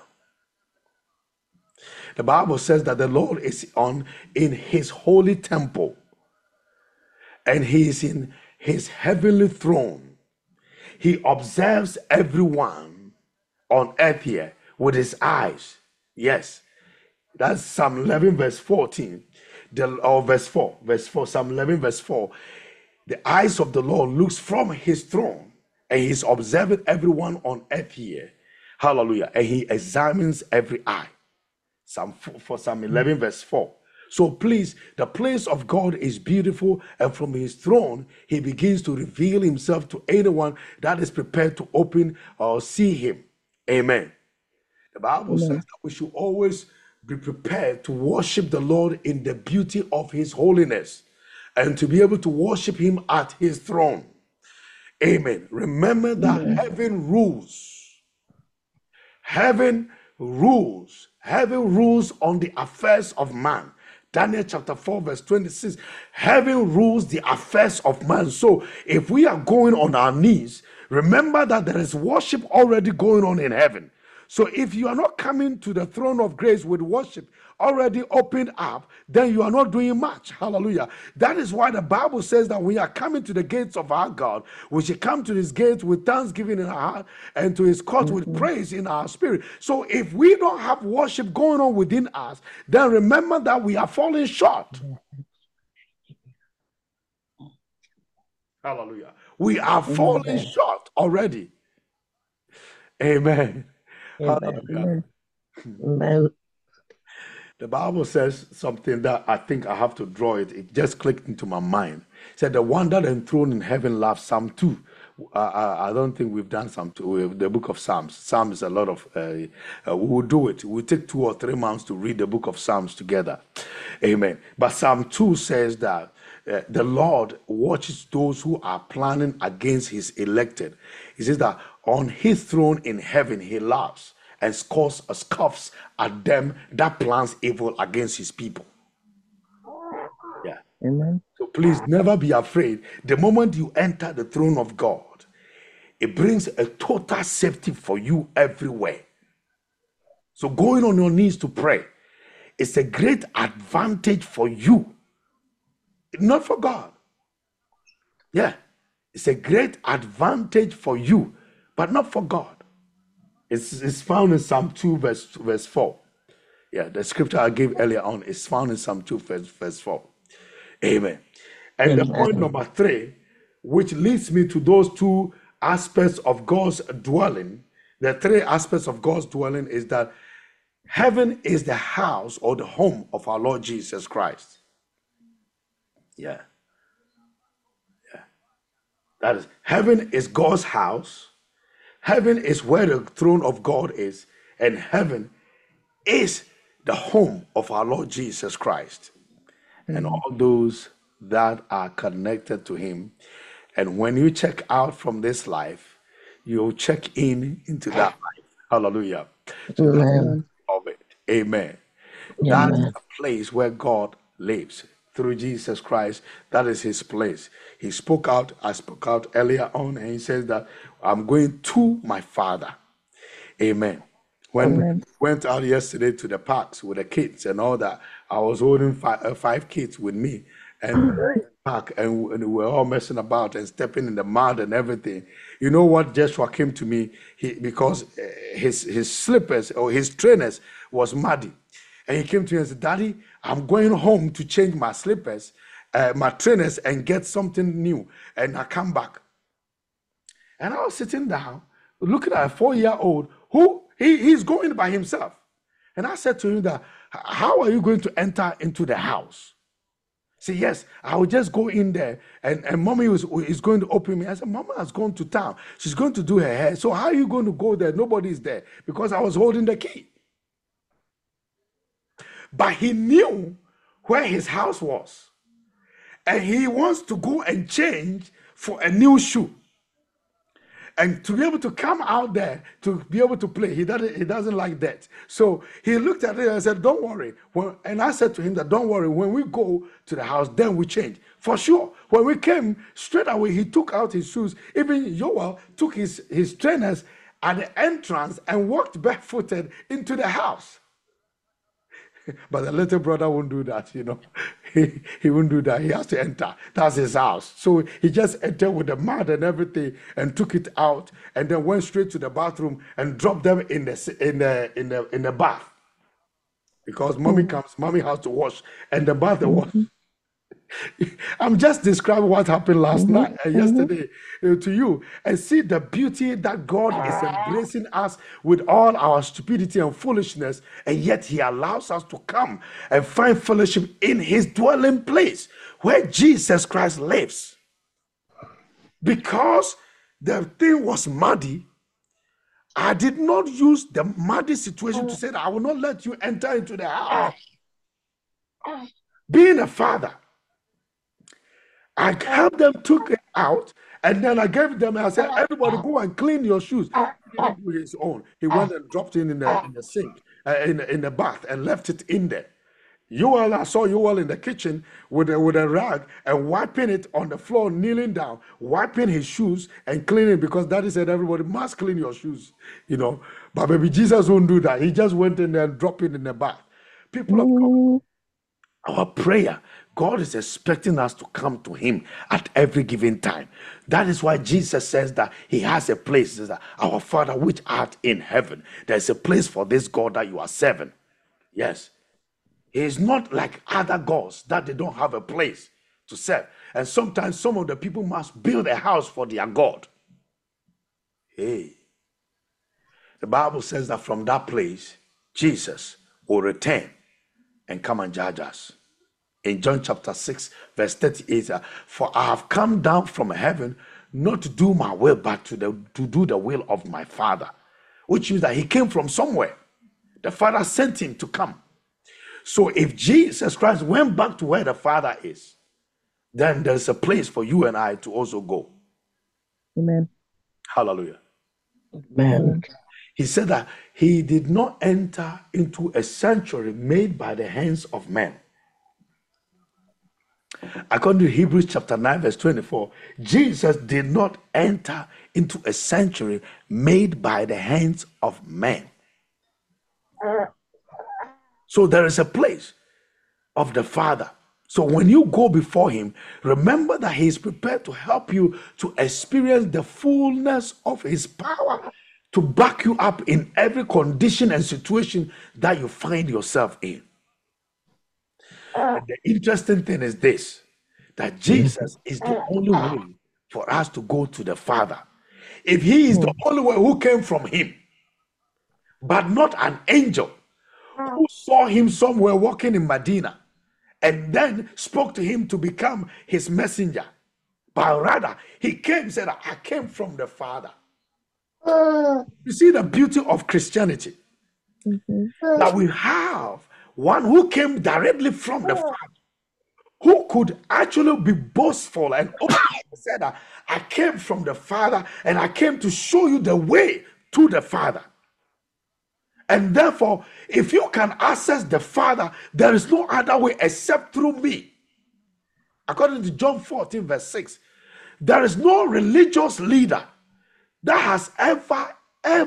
The Bible says that the Lord is in his holy temple and he is in his heavenly throne. He observes everyone on earth here with his eyes. Yes. That's Psalm 11 verse 14. Verse 4. Psalm 11 verse 4. The eyes of the Lord looks from his throne and he's observing everyone on earth here. Hallelujah. And he examines every eye. Psalm 11 verse 4. So please, the place of God is beautiful, and from his throne, he begins to reveal himself to anyone that is prepared to open or see him. Amen. The Bible says that we should always be prepared to worship the Lord in the beauty of his holiness. and to be able to worship him at his throne. Amen. Remember that heaven rules. Heaven rules. Heaven rules on the affairs of man. Daniel chapter 4 verse 26. Heaven rules the affairs of man. So if we are going on our knees, remember that there is worship already going on in heaven. So if you are not coming to the throne of grace with worship already opened up, then you are not doing much. Hallelujah. That is why the Bible says that we are coming to the gates of our God. We should come to his gates with thanksgiving in our heart and to his court with praise in our spirit. So if we don't have worship going on within us, then remember that we are falling short. Hallelujah. We are falling short already. Amen. Hallelujah. Amen. The Bible says something that I think I have to draw it. It just clicked into my mind. It said, the one that enthroned in heaven laughs. Psalm 2. I don't think we've done Psalm 2, the book of Psalms. Psalms a lot of, we will do it. We'll take 2 or 3 months to read the book of Psalms together. Amen. But Psalm 2 says that the Lord watches those who are planning against his elected. He says that on his throne in heaven, he laughs and scoffs at them that plans evil against his people. Yeah. Amen. So please never be afraid. The moment you enter the throne of God, it brings a total safety for you everywhere. So going on your knees to pray is a great advantage for you, not for God. Yeah, it's a great advantage for you, but not for God. It's found in Psalm 2 verse 4. Yeah, the scripture I gave earlier on is found in Psalm 2 verse 4. Amen. And the point number 3, which leads me to those 2 aspects of God's dwelling, the 3 aspects of God's dwelling is that heaven is the house or the home of our Lord Jesus Christ. Yeah. Yeah. That is, heaven is God's house. Heaven is where the throne of God is, and heaven is the home of our Lord Jesus Christ and all those that are connected to him. And when you check out from this life, you'll check into that life. Hallelujah. So that's of it. Amen. That is the place where God lives through Jesus Christ. That is his place. He spoke out, I spoke out earlier on, and he says that I'm going to my Father. Amen. When we went out yesterday to the parks with the kids and all that, I was holding 5 kids with me and park, and we were all messing about and stepping in the mud and everything. You know what? Joshua came to me because his slippers or his trainers was muddy, and he came to me and said, "Daddy, I'm going home to change my slippers, my trainers, and get something new, and I come back." And I was sitting down, looking at a 4-year-old who he's going by himself. And I said to him that, how are you going to enter into the house? Say, yes, I will just go in there, and mommy is going to open me. I said, Mama has gone to town. She's going to do her hair. So how are you going to go there? Nobody's there, because I was holding the key. But he knew where his house was. And he wants to go and change for a new shoe. And to be able to come out there to be able to play, he doesn't like that. So he looked at it and said, "Don't worry." And I said to him that, "Don't worry, when we go to the house, then we change." For sure. When we came, straight away, he took out his shoes. Even Joel took his trainers at the entrance and walked barefooted into the house. But the little brother won't do that, you know. He won't do that. He has to enter. That's his house. So he just entered with the mud and everything and took it out, and then went straight to the bathroom and dropped them in the bath. Because mommy comes, mommy has to wash, and the bath wash. I'm just describing what happened last night and yesterday to you, and see the beauty that God is embracing us with all our stupidity and foolishness, and yet he allows us to come and find fellowship in his dwelling place where Jesus Christ lives. Because the thing was muddy, I did not use the muddy situation to say that I will not let you enter into the house. Being a father, I helped them, took it out, and then I gave them, I said, everybody go and clean your shoes. He didn't do his own. He went and dropped it in the sink, in the bath, and left it in there. I saw you all in the kitchen with a rag and wiping it on the floor, kneeling down, wiping his shoes and cleaning, because Daddy said everybody must clean your shoes, But baby Jesus won't do that. He just went in there and dropped it in the bath. People of God, our prayer, God is expecting us to come to him at every given time. That is why Jesus says that he has a place. He says that, our Father which art in heaven, there's a place for this God that you are serving. Yes. He is not like other gods that they don't have a place to serve. And sometimes some of the people must build a house for their God. Hey. The Bible says that from that place, Jesus will return and come and judge us. In John chapter 6, verse 38, for I have come down from heaven not to do my will, but to do the will of my Father. Which means that he came from somewhere. The Father sent him to come. So if Jesus Christ went back to where the Father is, then there's a place for you and I to also go. Amen. Hallelujah. Amen. He said that he did not enter into a sanctuary made by the hands of men. According to Hebrews chapter 9, verse 24, Jesus did not enter into a sanctuary made by the hands of men. So there is a place of the Father. So when you go before him, remember that he is prepared to help you to experience the fullness of his power, to back you up in every condition and situation that you find yourself in. And the interesting thing is this, that Jesus is the only way for us to go to the Father. If he is the only way who came from him, but not an angel who saw him somewhere walking in Medina and then spoke to him to become his messenger, but rather he came and said, I came from the Father. You see the beauty of Christianity, that we have one who came directly from the Father, who could actually be boastful and said that I came from the Father and I came to show you the way to the Father. And therefore, if you can access the Father, there is no other way except through me. According to John 14, verse 6, there is no religious leader that has ever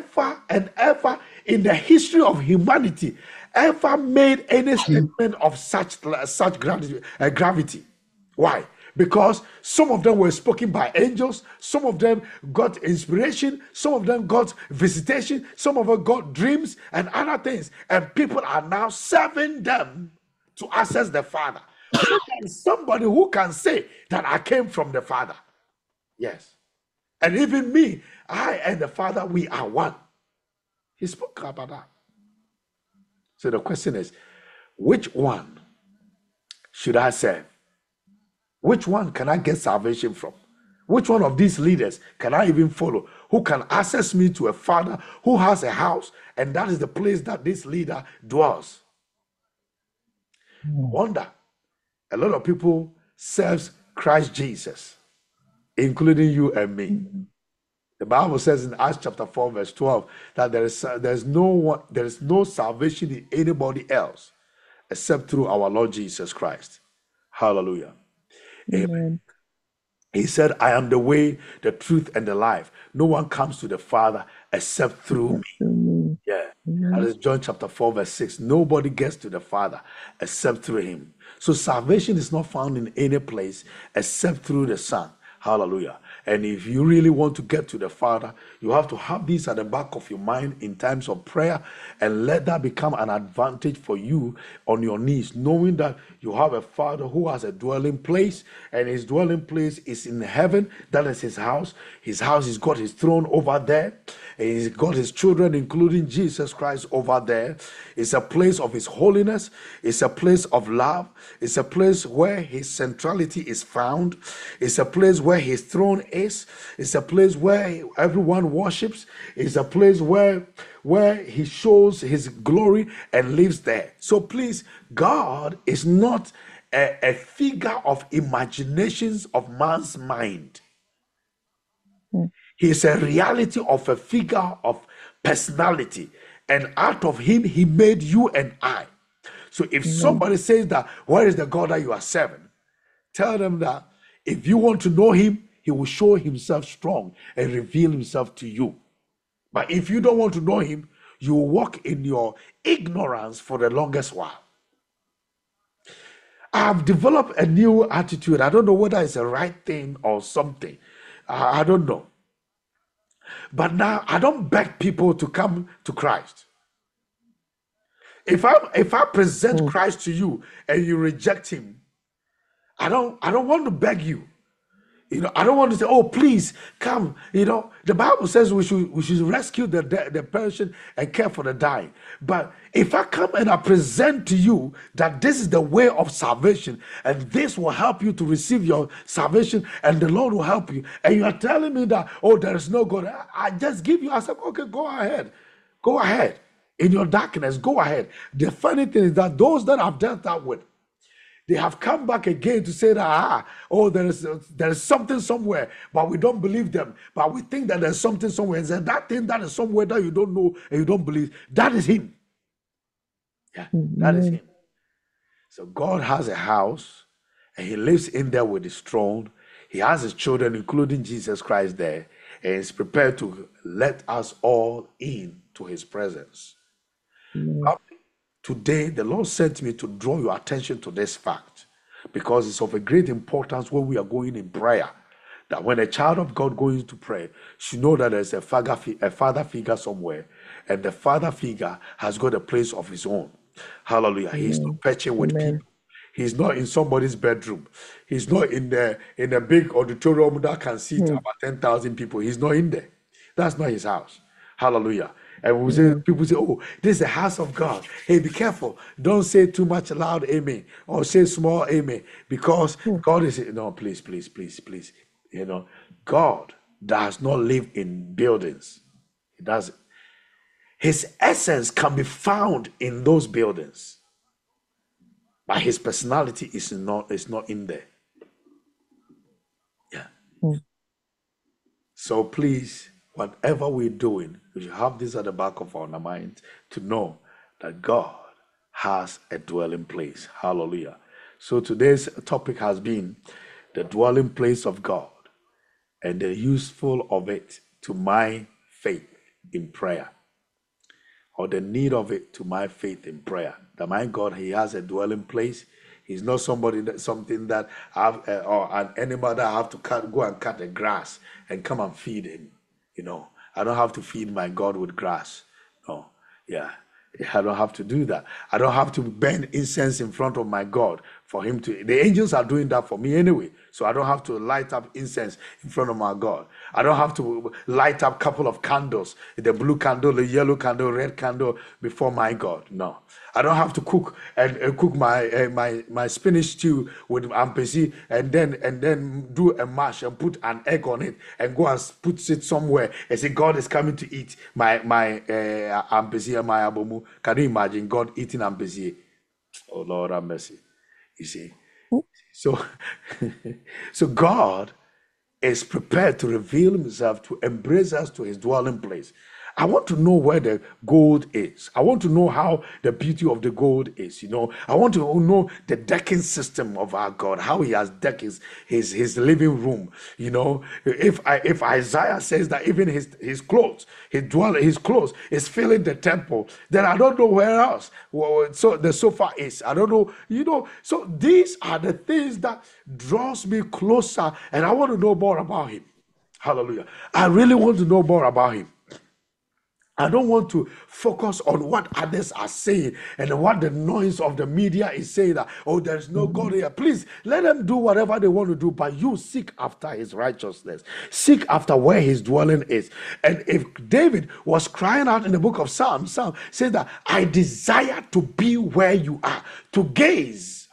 in the history of humanity ever made any statement of such gravity. Why? Because some of them were spoken by angels, some of them got inspiration, some of them got visitation, some of them got dreams and other things, and people are now serving them to access the Father. Somebody who can say that I came from the Father. Yes. And even me, I and the Father, we are one. He spoke about that. So the question is, which one should I serve? Which one can I get salvation from? Which one of these leaders can I even follow? Who can access me to a Father who has a house, and that is the place that this leader dwells? I wonder, a lot of people serve Christ Jesus, including you and me. The Bible says in Acts chapter 4, verse 12, that there is no salvation in anybody else except through our Lord Jesus Christ. Hallelujah. Amen. He said, I am the way, the truth, and the life. No one comes to the Father except through me. Yeah. That is John chapter 4, verse 6. Nobody gets to the Father except through him. So salvation is not found in any place except through the Son. Hallelujah. And if you really want to get to the Father, you have to have this at the back of your mind in times of prayer, and let that become an advantage for you on your knees, knowing that you have a Father who has a dwelling place, and his dwelling place is in heaven. That is his house. His house, he's got his throne over there. And he's got his children, including Jesus Christ, over there. It's a place of his holiness. It's a place of love. It's a place where his centrality is found. It's a place where his throne is. It's a place where everyone worships. It's a place where he shows his glory and lives there. So please, God is not a figure of imaginations of man's mind. Mm. He's a reality of a figure of personality. And out of him, he made you and I. So if Amen. somebody says that, where is the God that you are serving? Tell them that if you want to know him, he will show himself strong and reveal himself to you. But if you don't want to know him, you will walk in your ignorance for the longest while. I've developed a new attitude. I don't know whether it's the right thing or something. I don't know. But now I don't beg people to come to Christ. If I present Mm. Christ to you and you reject him, I don't want to beg you. I don't want to say, oh, please come. The Bible says we should rescue the person and care for the dying. But if I come and I present to you that this is the way of salvation and this will help you to receive your salvation and the Lord will help you, and you are telling me that, oh, there is no God, I just give you, I said, okay, go ahead. In your darkness, go ahead. The funny thing is that those that I've dealt that with, they have come back again to say that, there is something somewhere, but we don't believe them. But we think that there's something somewhere. And that thing that is somewhere that you don't know and you don't believe, that is him. Yeah, that is him. So God has a house and he lives in there with his throne. He has his children, including Jesus Christ there, and he's prepared to let us all in to his presence. Today, the Lord sent me to draw your attention to this fact because it's of a great importance when we are going in prayer. That when a child of God goes to pray, should know that there's a father figure somewhere, and the father figure has got a place of his own. Hallelujah. He's not perching with Amen. people. He's not in somebody's bedroom. He's not in a big auditorium that can seat about 10,000 people. He's not in there. That's not his house. Hallelujah. And we say, people say, oh, this is the house of God. Hey, be careful. Don't say too much loud amen or say small amen because God is, no, please. God does not live in buildings. He doesn't. His essence can be found in those buildings, but his personality is not in there. Yeah. So please, whatever we're doing, we should have this at the back of our mind to know that God has a dwelling place. Hallelujah. So today's topic has been the dwelling place of God and the useful of it to my faith in prayer, or the need of it to my faith in prayer. That my God, he has a dwelling place. He's not something that or an animal that I have to go and cut the grass and come and feed him. I don't have to feed my God with grass. No, yeah. I don't have to do that. I don't have to burn incense in front of my God for him to. The angels are doing that for me anyway. So I don't have to light up incense in front of my God. I don't have to light up a couple of candles, the blue candle, the yellow candle, red candle before my God. No. I don't have to cook my spinach stew with ampesi and then do a mash and put an egg on it and go and put it somewhere and say God is coming to eat my ampesi and my abomu. Can you imagine God eating ampesi? Oh Lord have mercy. You see, so God is prepared to reveal himself, to embrace us to his dwelling place. I want to know where the gold is. I want to know how the beauty of the gold is. I want to know the decking system of our God, how he has decked his living room. If Isaiah says that even his clothes, his clothes is filling the temple, then I don't know where else. So the sofa is. I don't know. So these are the things that draws me closer, and I want to know more about him. Hallelujah. I really want to know more about him. I don't want to focus on what others are saying and what the noise of the media is saying that, oh, there's no God here. Please let them do whatever they want to do, but you seek after his righteousness. Seek after where his dwelling is. And if David was crying out in the book of Psalms, Psalm says that I desire to be where you are, to gaze.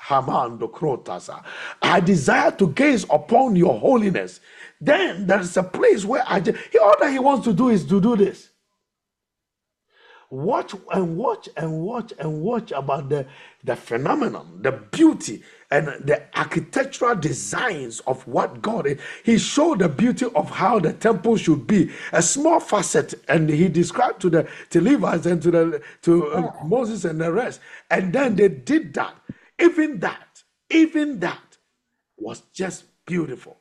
I desire to gaze upon your holiness. Then there is a place where all that he wants to do is to do this. Watch and watch and watch and watch about the phenomenon, the beauty, and the architectural designs of what God is. He showed the beauty of how the temple should be, a small facet, and he described to the Levites and to Moses and the rest. And then they did that. Even that was just beautiful.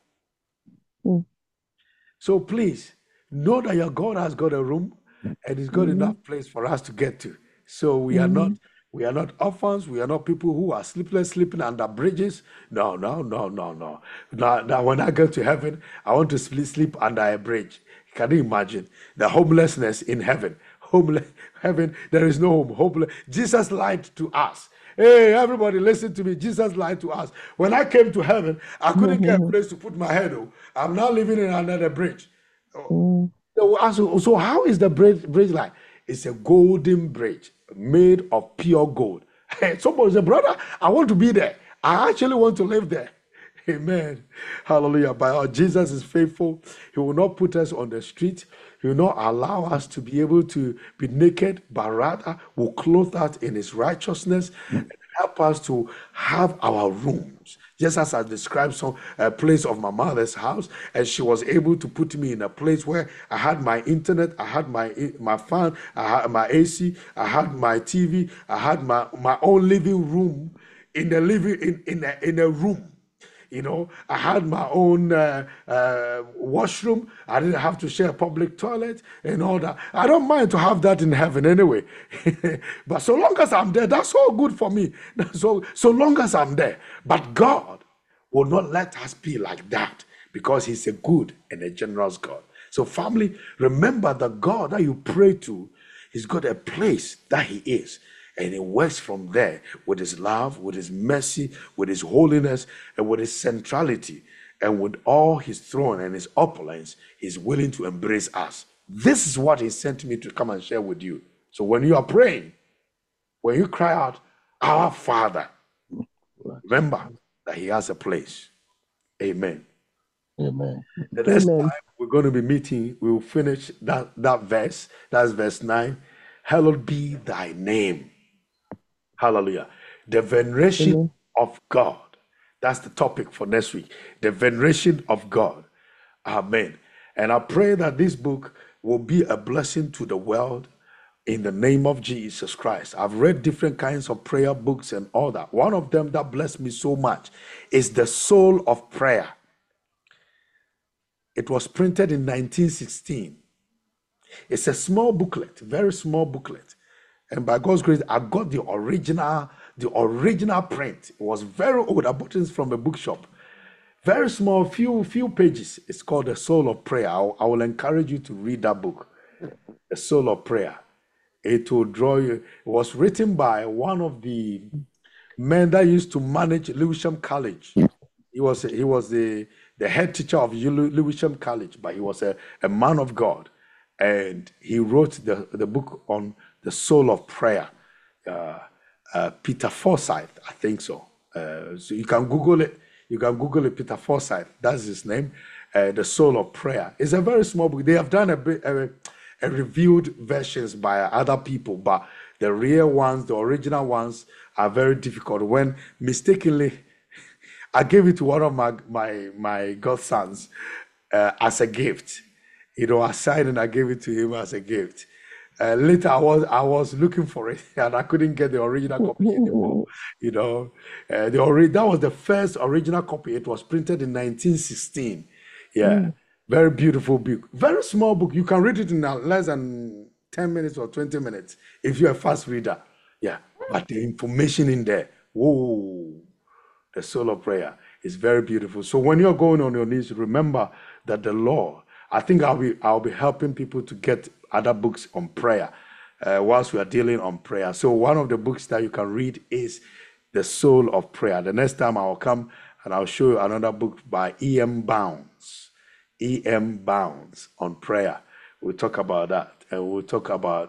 Mm. So please know that your God has got a room and he's got enough place for us to get to. So we are not orphans, we are not people who are sleeping under bridges. No, no, no, no, no. Now when I go to heaven, I want to sleep under a bridge. Can you imagine the homelessness in heaven? Homeless heaven, there is no home. Homeless. Jesus lied to us. Hey, everybody, listen to me. Jesus lied to us. When I came to heaven, I couldn't get a place to put my head. Oh, I'm now living in another bridge. Mm. So how is the bridge like? It's a golden bridge made of pure gold. Hey, somebody said, brother, I want to be there. I actually want to live there. Amen. Hallelujah. But our Jesus is faithful. He will not put us on the street. He will not allow us to be able to be naked, but rather will clothe us in his righteousness and help us to have our rooms. Just as I described some place of my mother's house, and she was able to put me in a place where I had my internet, I had my fan, I had my AC, I had my TV, I had my own living room in the in a room. I had my own washroom. I didn't have to share a public toilet and all that. I don't mind to have that in heaven anyway. But so long as I'm there, that's all good for me. So long as I'm there. But God will not let us be like that because he's a good and a generous God. So family, remember the God that you pray to, he's got a place that he is. And he works from there with his love, with his mercy, with his holiness, and with his centrality. And with all his throne and his opulence, he's willing to embrace us. This is what he sent me to come and share with you. So when you are praying, when you cry out, Our Father, remember that he has a place. Amen. Amen. The next Amen. time we're going to be meeting, we'll finish that verse. That's verse 9. Hallowed be thy name. Hallelujah. The veneration Amen. of God. That's the topic for next week. The veneration of God. Amen. And I pray that this book will be a blessing to the world in the name of Jesus Christ. I've read different kinds of prayer books and all that. One of them that blessed me so much is The Soul of Prayer. It was printed in 1916. It's a small booklet, very small booklet. And by God's grace, I got the original print. It was very old. I bought it from a bookshop. Very small, few pages. It's called The Soul of Prayer. I will encourage you to read that book, The Soul of Prayer. It will draw you. It was written by one of the men that used to manage Lewisham College. He was the head teacher of Lewisham College, but he was a man of God. And he wrote the book on the soul of prayer. Peter Forsyth, I think so. So you can Google it. You can Google it, Peter Forsyth. That's his name. The Soul of Prayer. It's a very small book. They have done a reviewed versions by other people, but the real ones, the original ones, are very difficult. When mistakenly, I gave it to one of my godsons as a gift. I signed and I gave it to him as a gift. Later, I was looking for it and I couldn't get the original copy anymore. That was the first original copy. It was printed in 1916. Yeah, very beautiful book. Very small book. You can read it in less than 10 minutes or 20 minutes if you're a fast reader. Yeah, but the information in there, whoa, the soul of prayer is very beautiful. So when you're going on your knees, remember that the Lord. I think I'll be helping people to get other books on prayer whilst we are dealing on prayer. So one of the books that you can read is The Soul of Prayer. The next time I'll come and I'll show you another book by E.M. Bounds. E.M. Bounds on prayer. We'll talk about that. And we'll talk about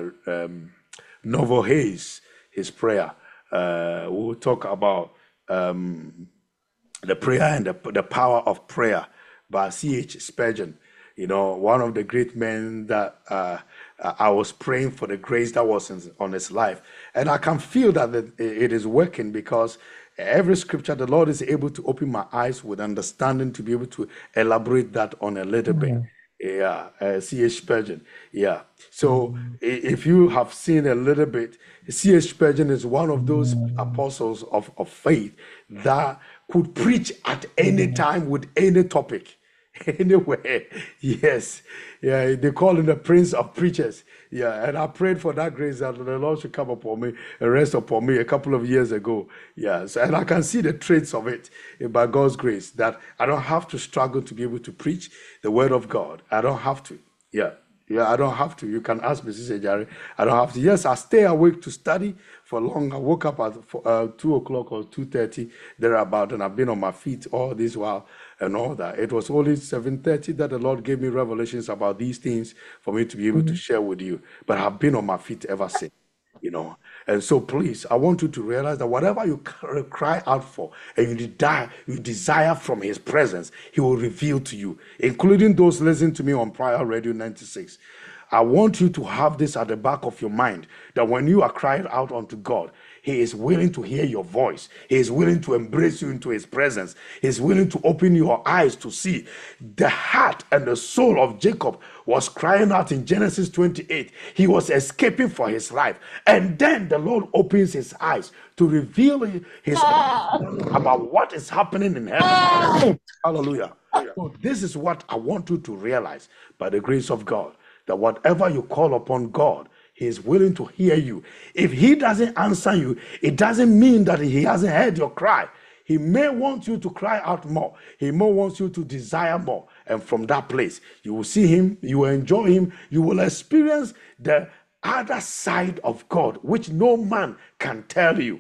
Novo Hayes, his prayer. We'll talk about the prayer and the power of prayer by C.H. Spurgeon. You know, one of the great men that I was praying for the grace that was on his life. And I can feel that it is working because every scripture, the Lord is able to open my eyes with understanding to be able to elaborate that on a little bit. Mm. Yeah, C.H. Spurgeon. Yeah. So if you have seen a little bit, C.H. Spurgeon is one of those apostles of faith that could preach at any time with any topic. Anyway, yes, yeah, they call him the Prince of Preachers. Yeah, and I prayed for that grace that the Lord should come upon me and rest upon me a couple of years ago. Yeah, so, and I can see the traits of it by God's grace that I don't have to struggle to be able to preach the word of God. I don't have to. Yeah. Yeah, I don't have to. You can ask Mrs. Ejari. I don't have to. Yes, I stay awake to study for long. I woke up at 2 o'clock or 2:30 thereabout, and I've been on my feet all this while and all that. It was only 7:30 that the Lord gave me revelations about these things for me to be able to share with you. But I've been on my feet ever since. You know, and so please, I want you to realize that whatever you cry out for and you desire from his presence, he will reveal to you, including those listening to me on Prior Radio 96. I want you to have this at the back of your mind that when you are crying out unto God, he is willing to hear your voice. He is willing to embrace you into his presence. He is willing to open your eyes to see. The heart and the soul of Jacob was crying out in Genesis 28. He was escaping for his life. And then the Lord opens his eyes to reveal his about what is happening in heaven. Hallelujah. So this is what I want you to realize by the grace of God, that whatever you call upon God, he is willing to hear you. If he doesn't answer you, it doesn't mean that he hasn't heard your cry. He may want you to cry out more. He may want you to desire more. And from that place, you will see him, you will enjoy him, you will experience the other side of God, which no man can tell you.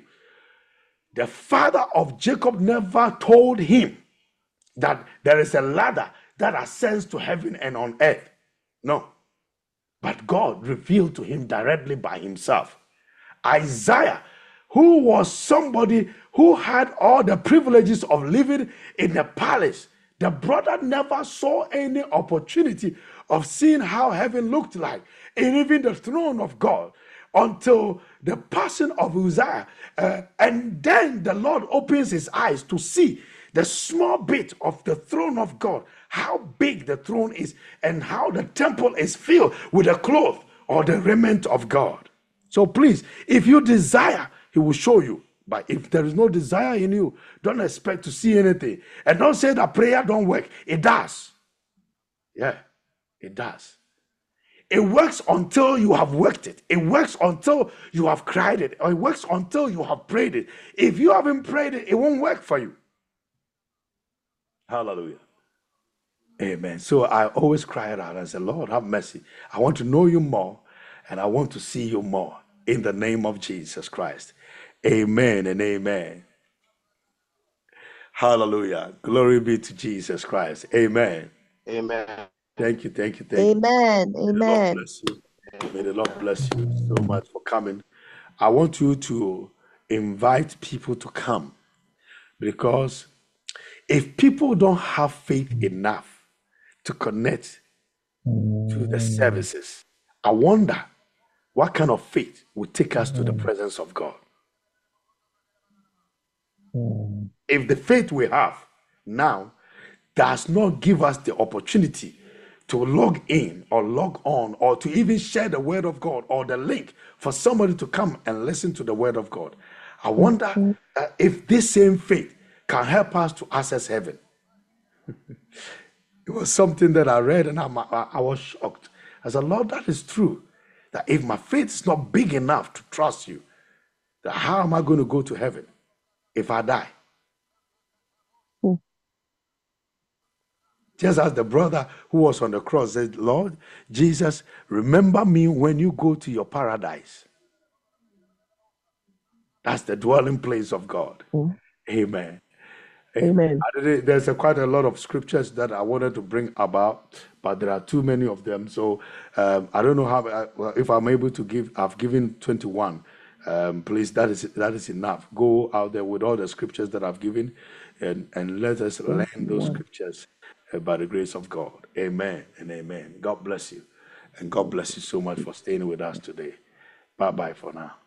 The father of Jacob never told him that there is a ladder that ascends to heaven and on earth. No. But God revealed to him directly by himself. Isaiah, who was somebody who had all the privileges of living in the palace, the brother never saw any opportunity of seeing how heaven looked like, and even the throne of God, until the passing of Uzziah. And then the Lord opens his eyes to see the small bit of the throne of God, how big the throne is, and how the temple is filled with the cloth or the raiment of God. So please, if you desire, he will show you. But if there is no desire in you, don't expect to see anything. And don't say that prayer don't work. It does. Yeah, it does. It works until you have worked it. It works until you have cried it. Or it works until you have prayed it. If you haven't prayed it, it won't work for you. Hallelujah. Amen. So I always cried out and said, Lord, have mercy. I want to know you more and I want to see you more in the name of Jesus Christ. Amen and amen. Hallelujah. Glory be to Jesus Christ. Amen. Amen. Thank you. Amen. May the Lord Amen. bless you. May the Lord bless you so much for coming. I want you to invite people to come, because if people don't have faith enough to connect to the services, I wonder what kind of faith will take us to the presence of God. If the faith we have now does not give us the opportunity to log in or log on or to even share the word of God or the link for somebody to come and listen to the word of God, I wonder if this same faith can help us to access heaven. It was something that I read and I was shocked. I said, Lord, that is true. That if my faith is not big enough to trust you, that how am I going to go to heaven if I die? Just as the brother who was on the cross said, Lord Jesus, remember me when you go to your paradise. That's the dwelling place of God. Amen. Amen. There's quite a lot of scriptures that I wanted to bring about, but there are too many of them. So I don't know how if I'm able to give. I've given 21. Please, that is enough. Go out there with all the scriptures that I've given, and let us learn those scriptures by the grace of God. Amen and amen. God bless you. And God bless you so much for staying with us today. Bye bye for now.